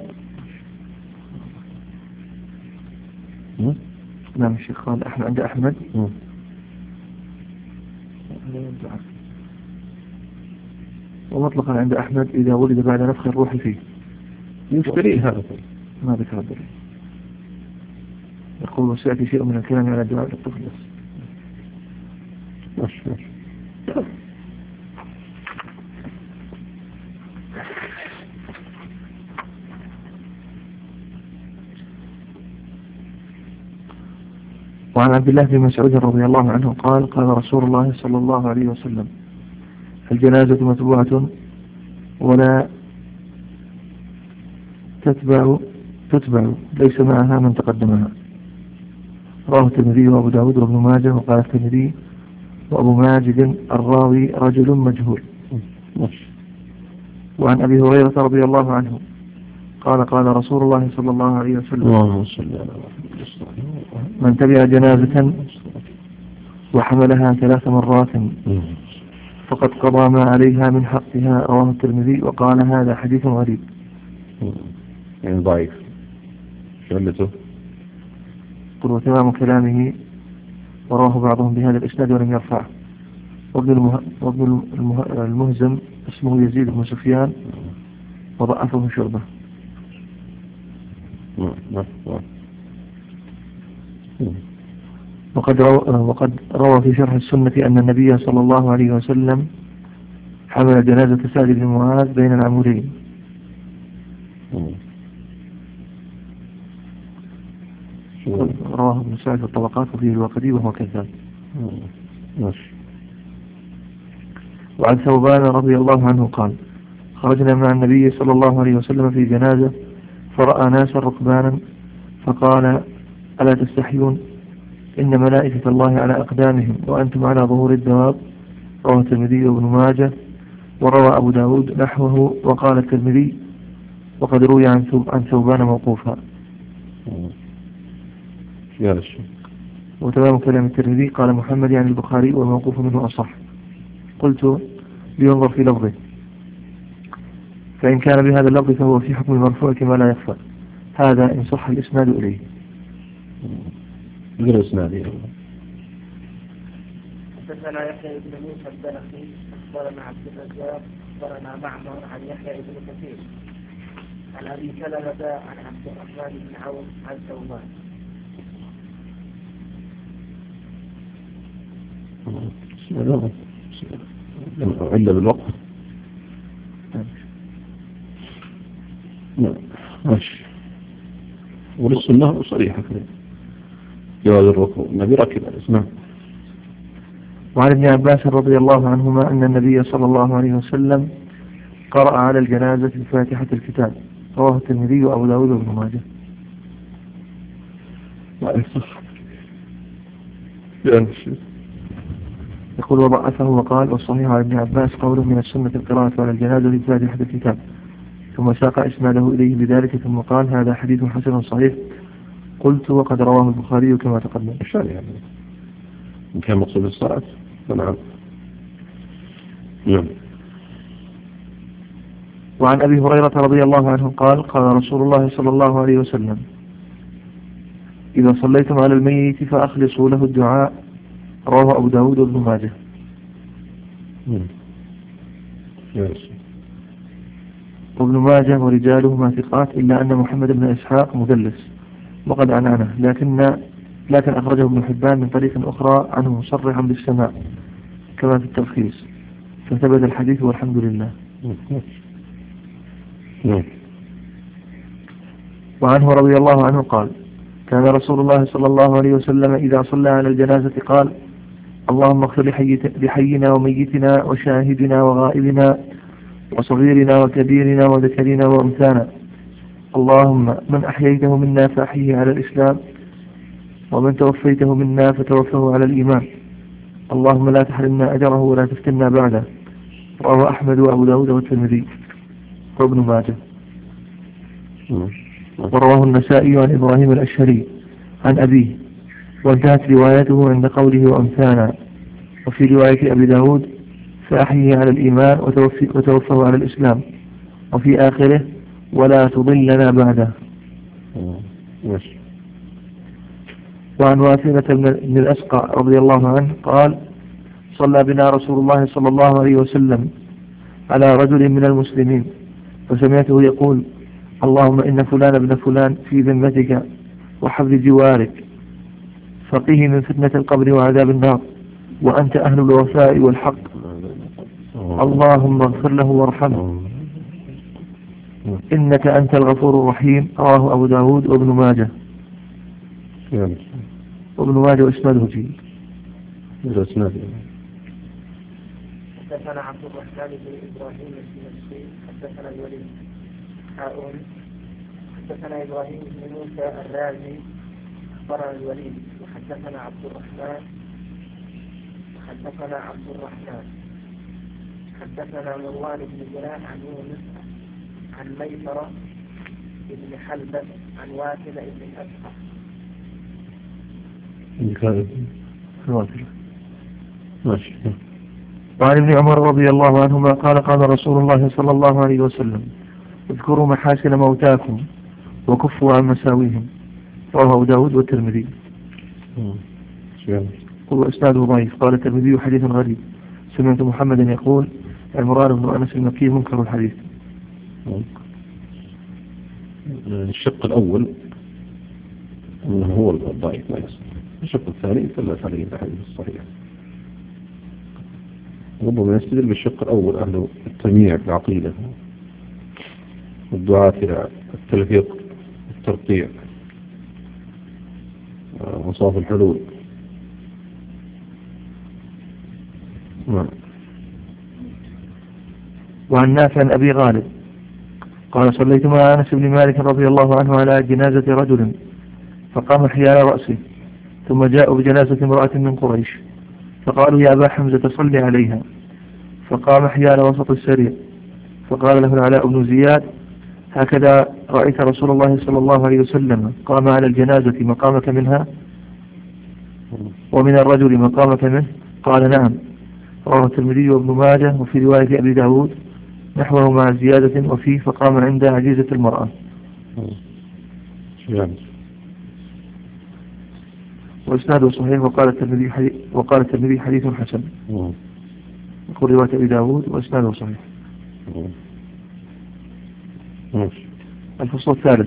نعم الشيخ قال أحمد عند أحمد م. ومطلقا عند أحمد إذا ولد بعد نفخ الروح فيه. يشتري هذا ما ذكر الدليل. يقول وسيأتي شيء من الكلام على الدعاء للطفل بس. ماشي ماشي. وعن عبد الله بن مسعود رضي الله عنه قال قال رسول الله صلى الله عليه وسلم الجنازة متبوعة ولا تتبع تتبع ليس معها من تقدمها. رواه الترمذي وابو داود وابن ماجه. وقال الترمذي وابو ماجد الراوي رجل مجهول. وعن ابي هريرة رضي الله عنه قال قال رسول الله صلى الله عليه وسلم من تبع جنازة وحملها ثلاث مرات فقد قضى ما عليها من حقها. رواه الترمذي وقال هذا حديث غريب يعني ضعيف. شلته قل وتمام كلامه وراه بعضهم بهذا الإسناد ولم يرفعه. وابن, المه... وابن المه... المهزم اسمه يزيد بن سفيان وضعفه شعبة. وقد روى, وقد روى في شرح السنة أن النبي صلى الله عليه وسلم حمل جنازة سعد بن معاذ بين العمودين. رواه ابن سعد في الطبقات وفيه الواقدي وهو كذاب. وعن ثوبان رضي الله عنه قال خرجنا مع النبي صلى الله عليه وسلم في جنازة فرأى ناسا ركبانا فقال ألا تستحيون إن ملائكة الله على أقدامهم وأنتم على ظهور الدواب رواه الترمذي وابن ماجه، وروى أبو داود نحوه، وقال الترمذي وقد روي عن عن ثوبان موقوفا. وتمام كلام الترمذي قال محمد يعني البخاري والموقوف منه أصح. قلت لينظر في لفظه، فإن كان بهذا اللفظ فهو في حكم المرفوع كما لا يخفى، هذا إن صح الإسناد إليه. غير إسنادي. حدثنا يحيى بن موسى الدلخي أخبرنا عبد الرزاق أخبرنا معمر عن يحيى بن كثير عن أبي سلمة عن عبد الرحمن بن عوف عن ثوبان. إلا بالوقت. نعم ماشي. وللسنة صريحة كده جواز الركوع النبي ركب الاسماء. وعن ابن عباس رضي الله عنهما أن النبي صلى الله عليه وسلم قرأ على الجنازة في فاتحة الكتاب، رواه الترمذي وأبو داود وابن ماجه. لا يصح. يقول وضعفه وقال والصحيح عن ابن عباس قوله من السنة القراءة على الجنازة في فاتحة الكتاب، ثم ساق إسناده إليه بذلك ثم قال هذا حديث حسن صحيح. قلت وقد رواه البخاري كما تقدم. إشارة يعني إن كان مقصود الصلاة فنعم. نعم. وعن أبي هريرة رضي الله عنه قال قال رسول الله صلى الله عليه وسلم إذا صليتم على الميت فأخلصوا له الدعاء، رواه أبو داود وابن ماجه. وابن ماجه ورجاله ما ثقات إلا أن محمد بن إسحاق مدلس وقد عنعنه، لكن لكن أخرجه ابن حبان من طريق أخرى عنه مصرحا بالسماع كما في التلخيص، فثبت الحديث والحمد لله. وعنه رضي الله عنه قال كان رسول الله صلى الله عليه وسلم إذا صلى على الجنازة قال اللهم اغفر لحينا وميتنا وشاهدنا وغائبنا وصغيرنا وكبيرنا وذكرنا وأنثانا، اللهم من أحييته منا فأحيه على الإسلام ومن توفيته منا فتوفه على الإيمان، اللهم لا تحرمنا أجره ولا تفتنا بعده، رواه أحمد وأبو داود والترمذي وابن ماجه. ورواه النسائي عن إبراهيم الأشهري عن أبيه، وانتهت روايته عند قوله وأمثانا، وفي رواية أبي داود فأحيه على الإيمان وتوفه على الإسلام، وفي آخره ولا تضلنا بعده. وعن واثلة بن الأسقع رضي الله عنه قال صلى بنا رسول الله صلى الله عليه وسلم على رجل من المسلمين فسمعته يقول اللهم إن فلان ابن فلان في ذمتك وحفظ جوارك، فقيه من فتنة القبر وعذاب النار، وأنت أهل الوفاء والحق، اللهم اغفر له وارحمه إنك أنت الغفور الرحيم، رواه أبو داود وابن ماجه. وابن ماجه وإسناده جيد. حدثنا عبد الرحمن بن إبراهيم الدمشقي حدثنا الوليد هارون حدثنا إبراهيم بن موسى الرازي أخبرنا الوليد وحدثنا عبد الرحمن حدثنا عبد الرحمن حدثنا مروان بن جناح عن يونس عن ميسرة بن حلبة عن واثل بن الأسقع. ماشي. وعن ابن عمر رضي الله عنهما قال قال رسول الله صلى الله عليه وسلم اذكروا محاسن موتاكم وكفوا عن مساويهم، رواه أبو داود والترمذي. هو إسناده ضعيف. قال الترمذي حديث غريب، سمعت محمدا يقول عمران بن أنس المكي منكر الحديث. الشق الأول هو الضعيف ما يصح، الشق الثاني ثلاث عليه الحديث الصحيح. ربما يستدل بالشق الأول أهل التمييع بالعقيدة والدعاة إلى التلفيق والترقيع وصاف الحلول. وعن نافع عن أبي غالب قال صليت مع أنس بن مالك رضي الله عنه على جنازة رجل فقام حيال رأسه، ثم جاءوا بجنازة امرأة من قريش فقالوا يا أبا حمزة صل عليها، فقام حيال وسط السرير، فقال له العلاء بن زياد هكذا رأيت رسول الله صلى الله عليه وسلم قام على الجنازة مقامك منها ومن الرجل مقامك منه؟ قال نعم. رواه الترمذي وابن ماجه، وفي رواية أبي داود نحوه مع زيادة وفيه فقام عند عجيزة المرأة. وإسناده صحيح. وقال الترمذي حديث وقال الترمذي حديث حسن. يقول رواية أبي داود وإسناده صحيح. الفصل الثالث.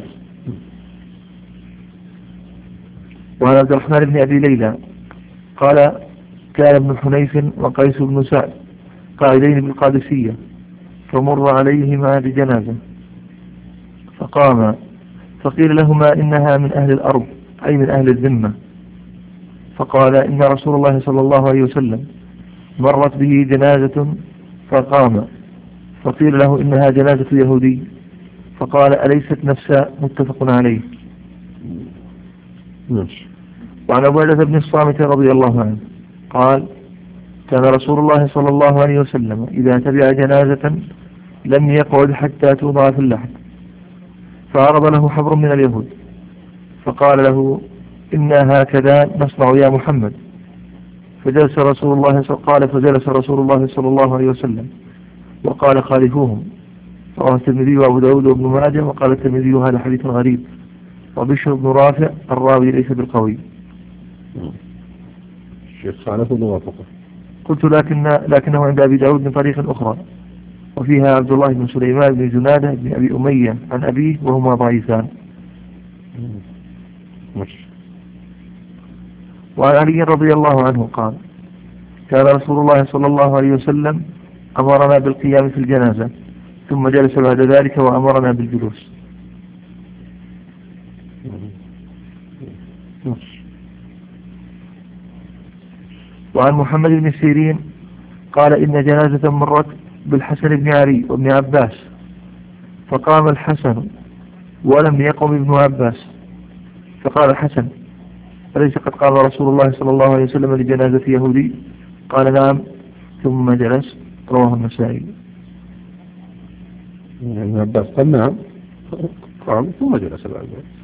وعن عبد الرحمن بن أبي ليلى قال كان ابن حنيف وقيس بن سعد قائدين بالقادسية، فمر عليهما بجنازة فقاما، فقيل لهما إنها من أهل الأرض أي من أهل الذمة، فقال إن رسول الله صلى الله عليه وسلم مرت به جنازة فقام، فقيل له إنها جنازة يهودي، فقال أليست نفسا؟ متفق عليه. وعن عبادة بن الصامت رضي الله عنه قال كان رسول الله صلى الله عليه وسلم إذا تبع جنازة لم يقعد حتى توضع في اللحد، فعرض له حبر من اليهود فقال له إنا هكذا نصنع يا محمد، فجلس رسول الله قال فجلس رسول الله صلى الله عليه وسلم وقال خالفوهم. رواه الترمذي وأبو داود وابن ماجه. وقال الترمذي هذا حديث غريب، وبشر بن رافع الراوي ليس بالقوي. الشيخ صالح بن وافقه. قلت لكن لكنه عند أبي داود من طريق أخرى، وفيها عبد الله بن سليمان بن جنادة بن أبي أمية عن أبيه وهما ضعيفان. وعن علي رضي الله عنه قال كان رسول الله صلى الله عليه وسلم أمرنا بالقيام في الجنازة ثم جلس بعد ذلك وأمرنا بالجلوس. وعن محمد بن سيرين قال إن جنازة مرت بالحسن بن علي وابن عباس، فقام الحسن ولم يقم ابن عباس، فقال الحسن أليس قد قام رسول الله صلى الله عليه وسلم لجنازة يهودي؟ قال نعم، ثم جلس. رواه النسائي. ابن عباس قال نعم قام ثم جلس بعد ذلك.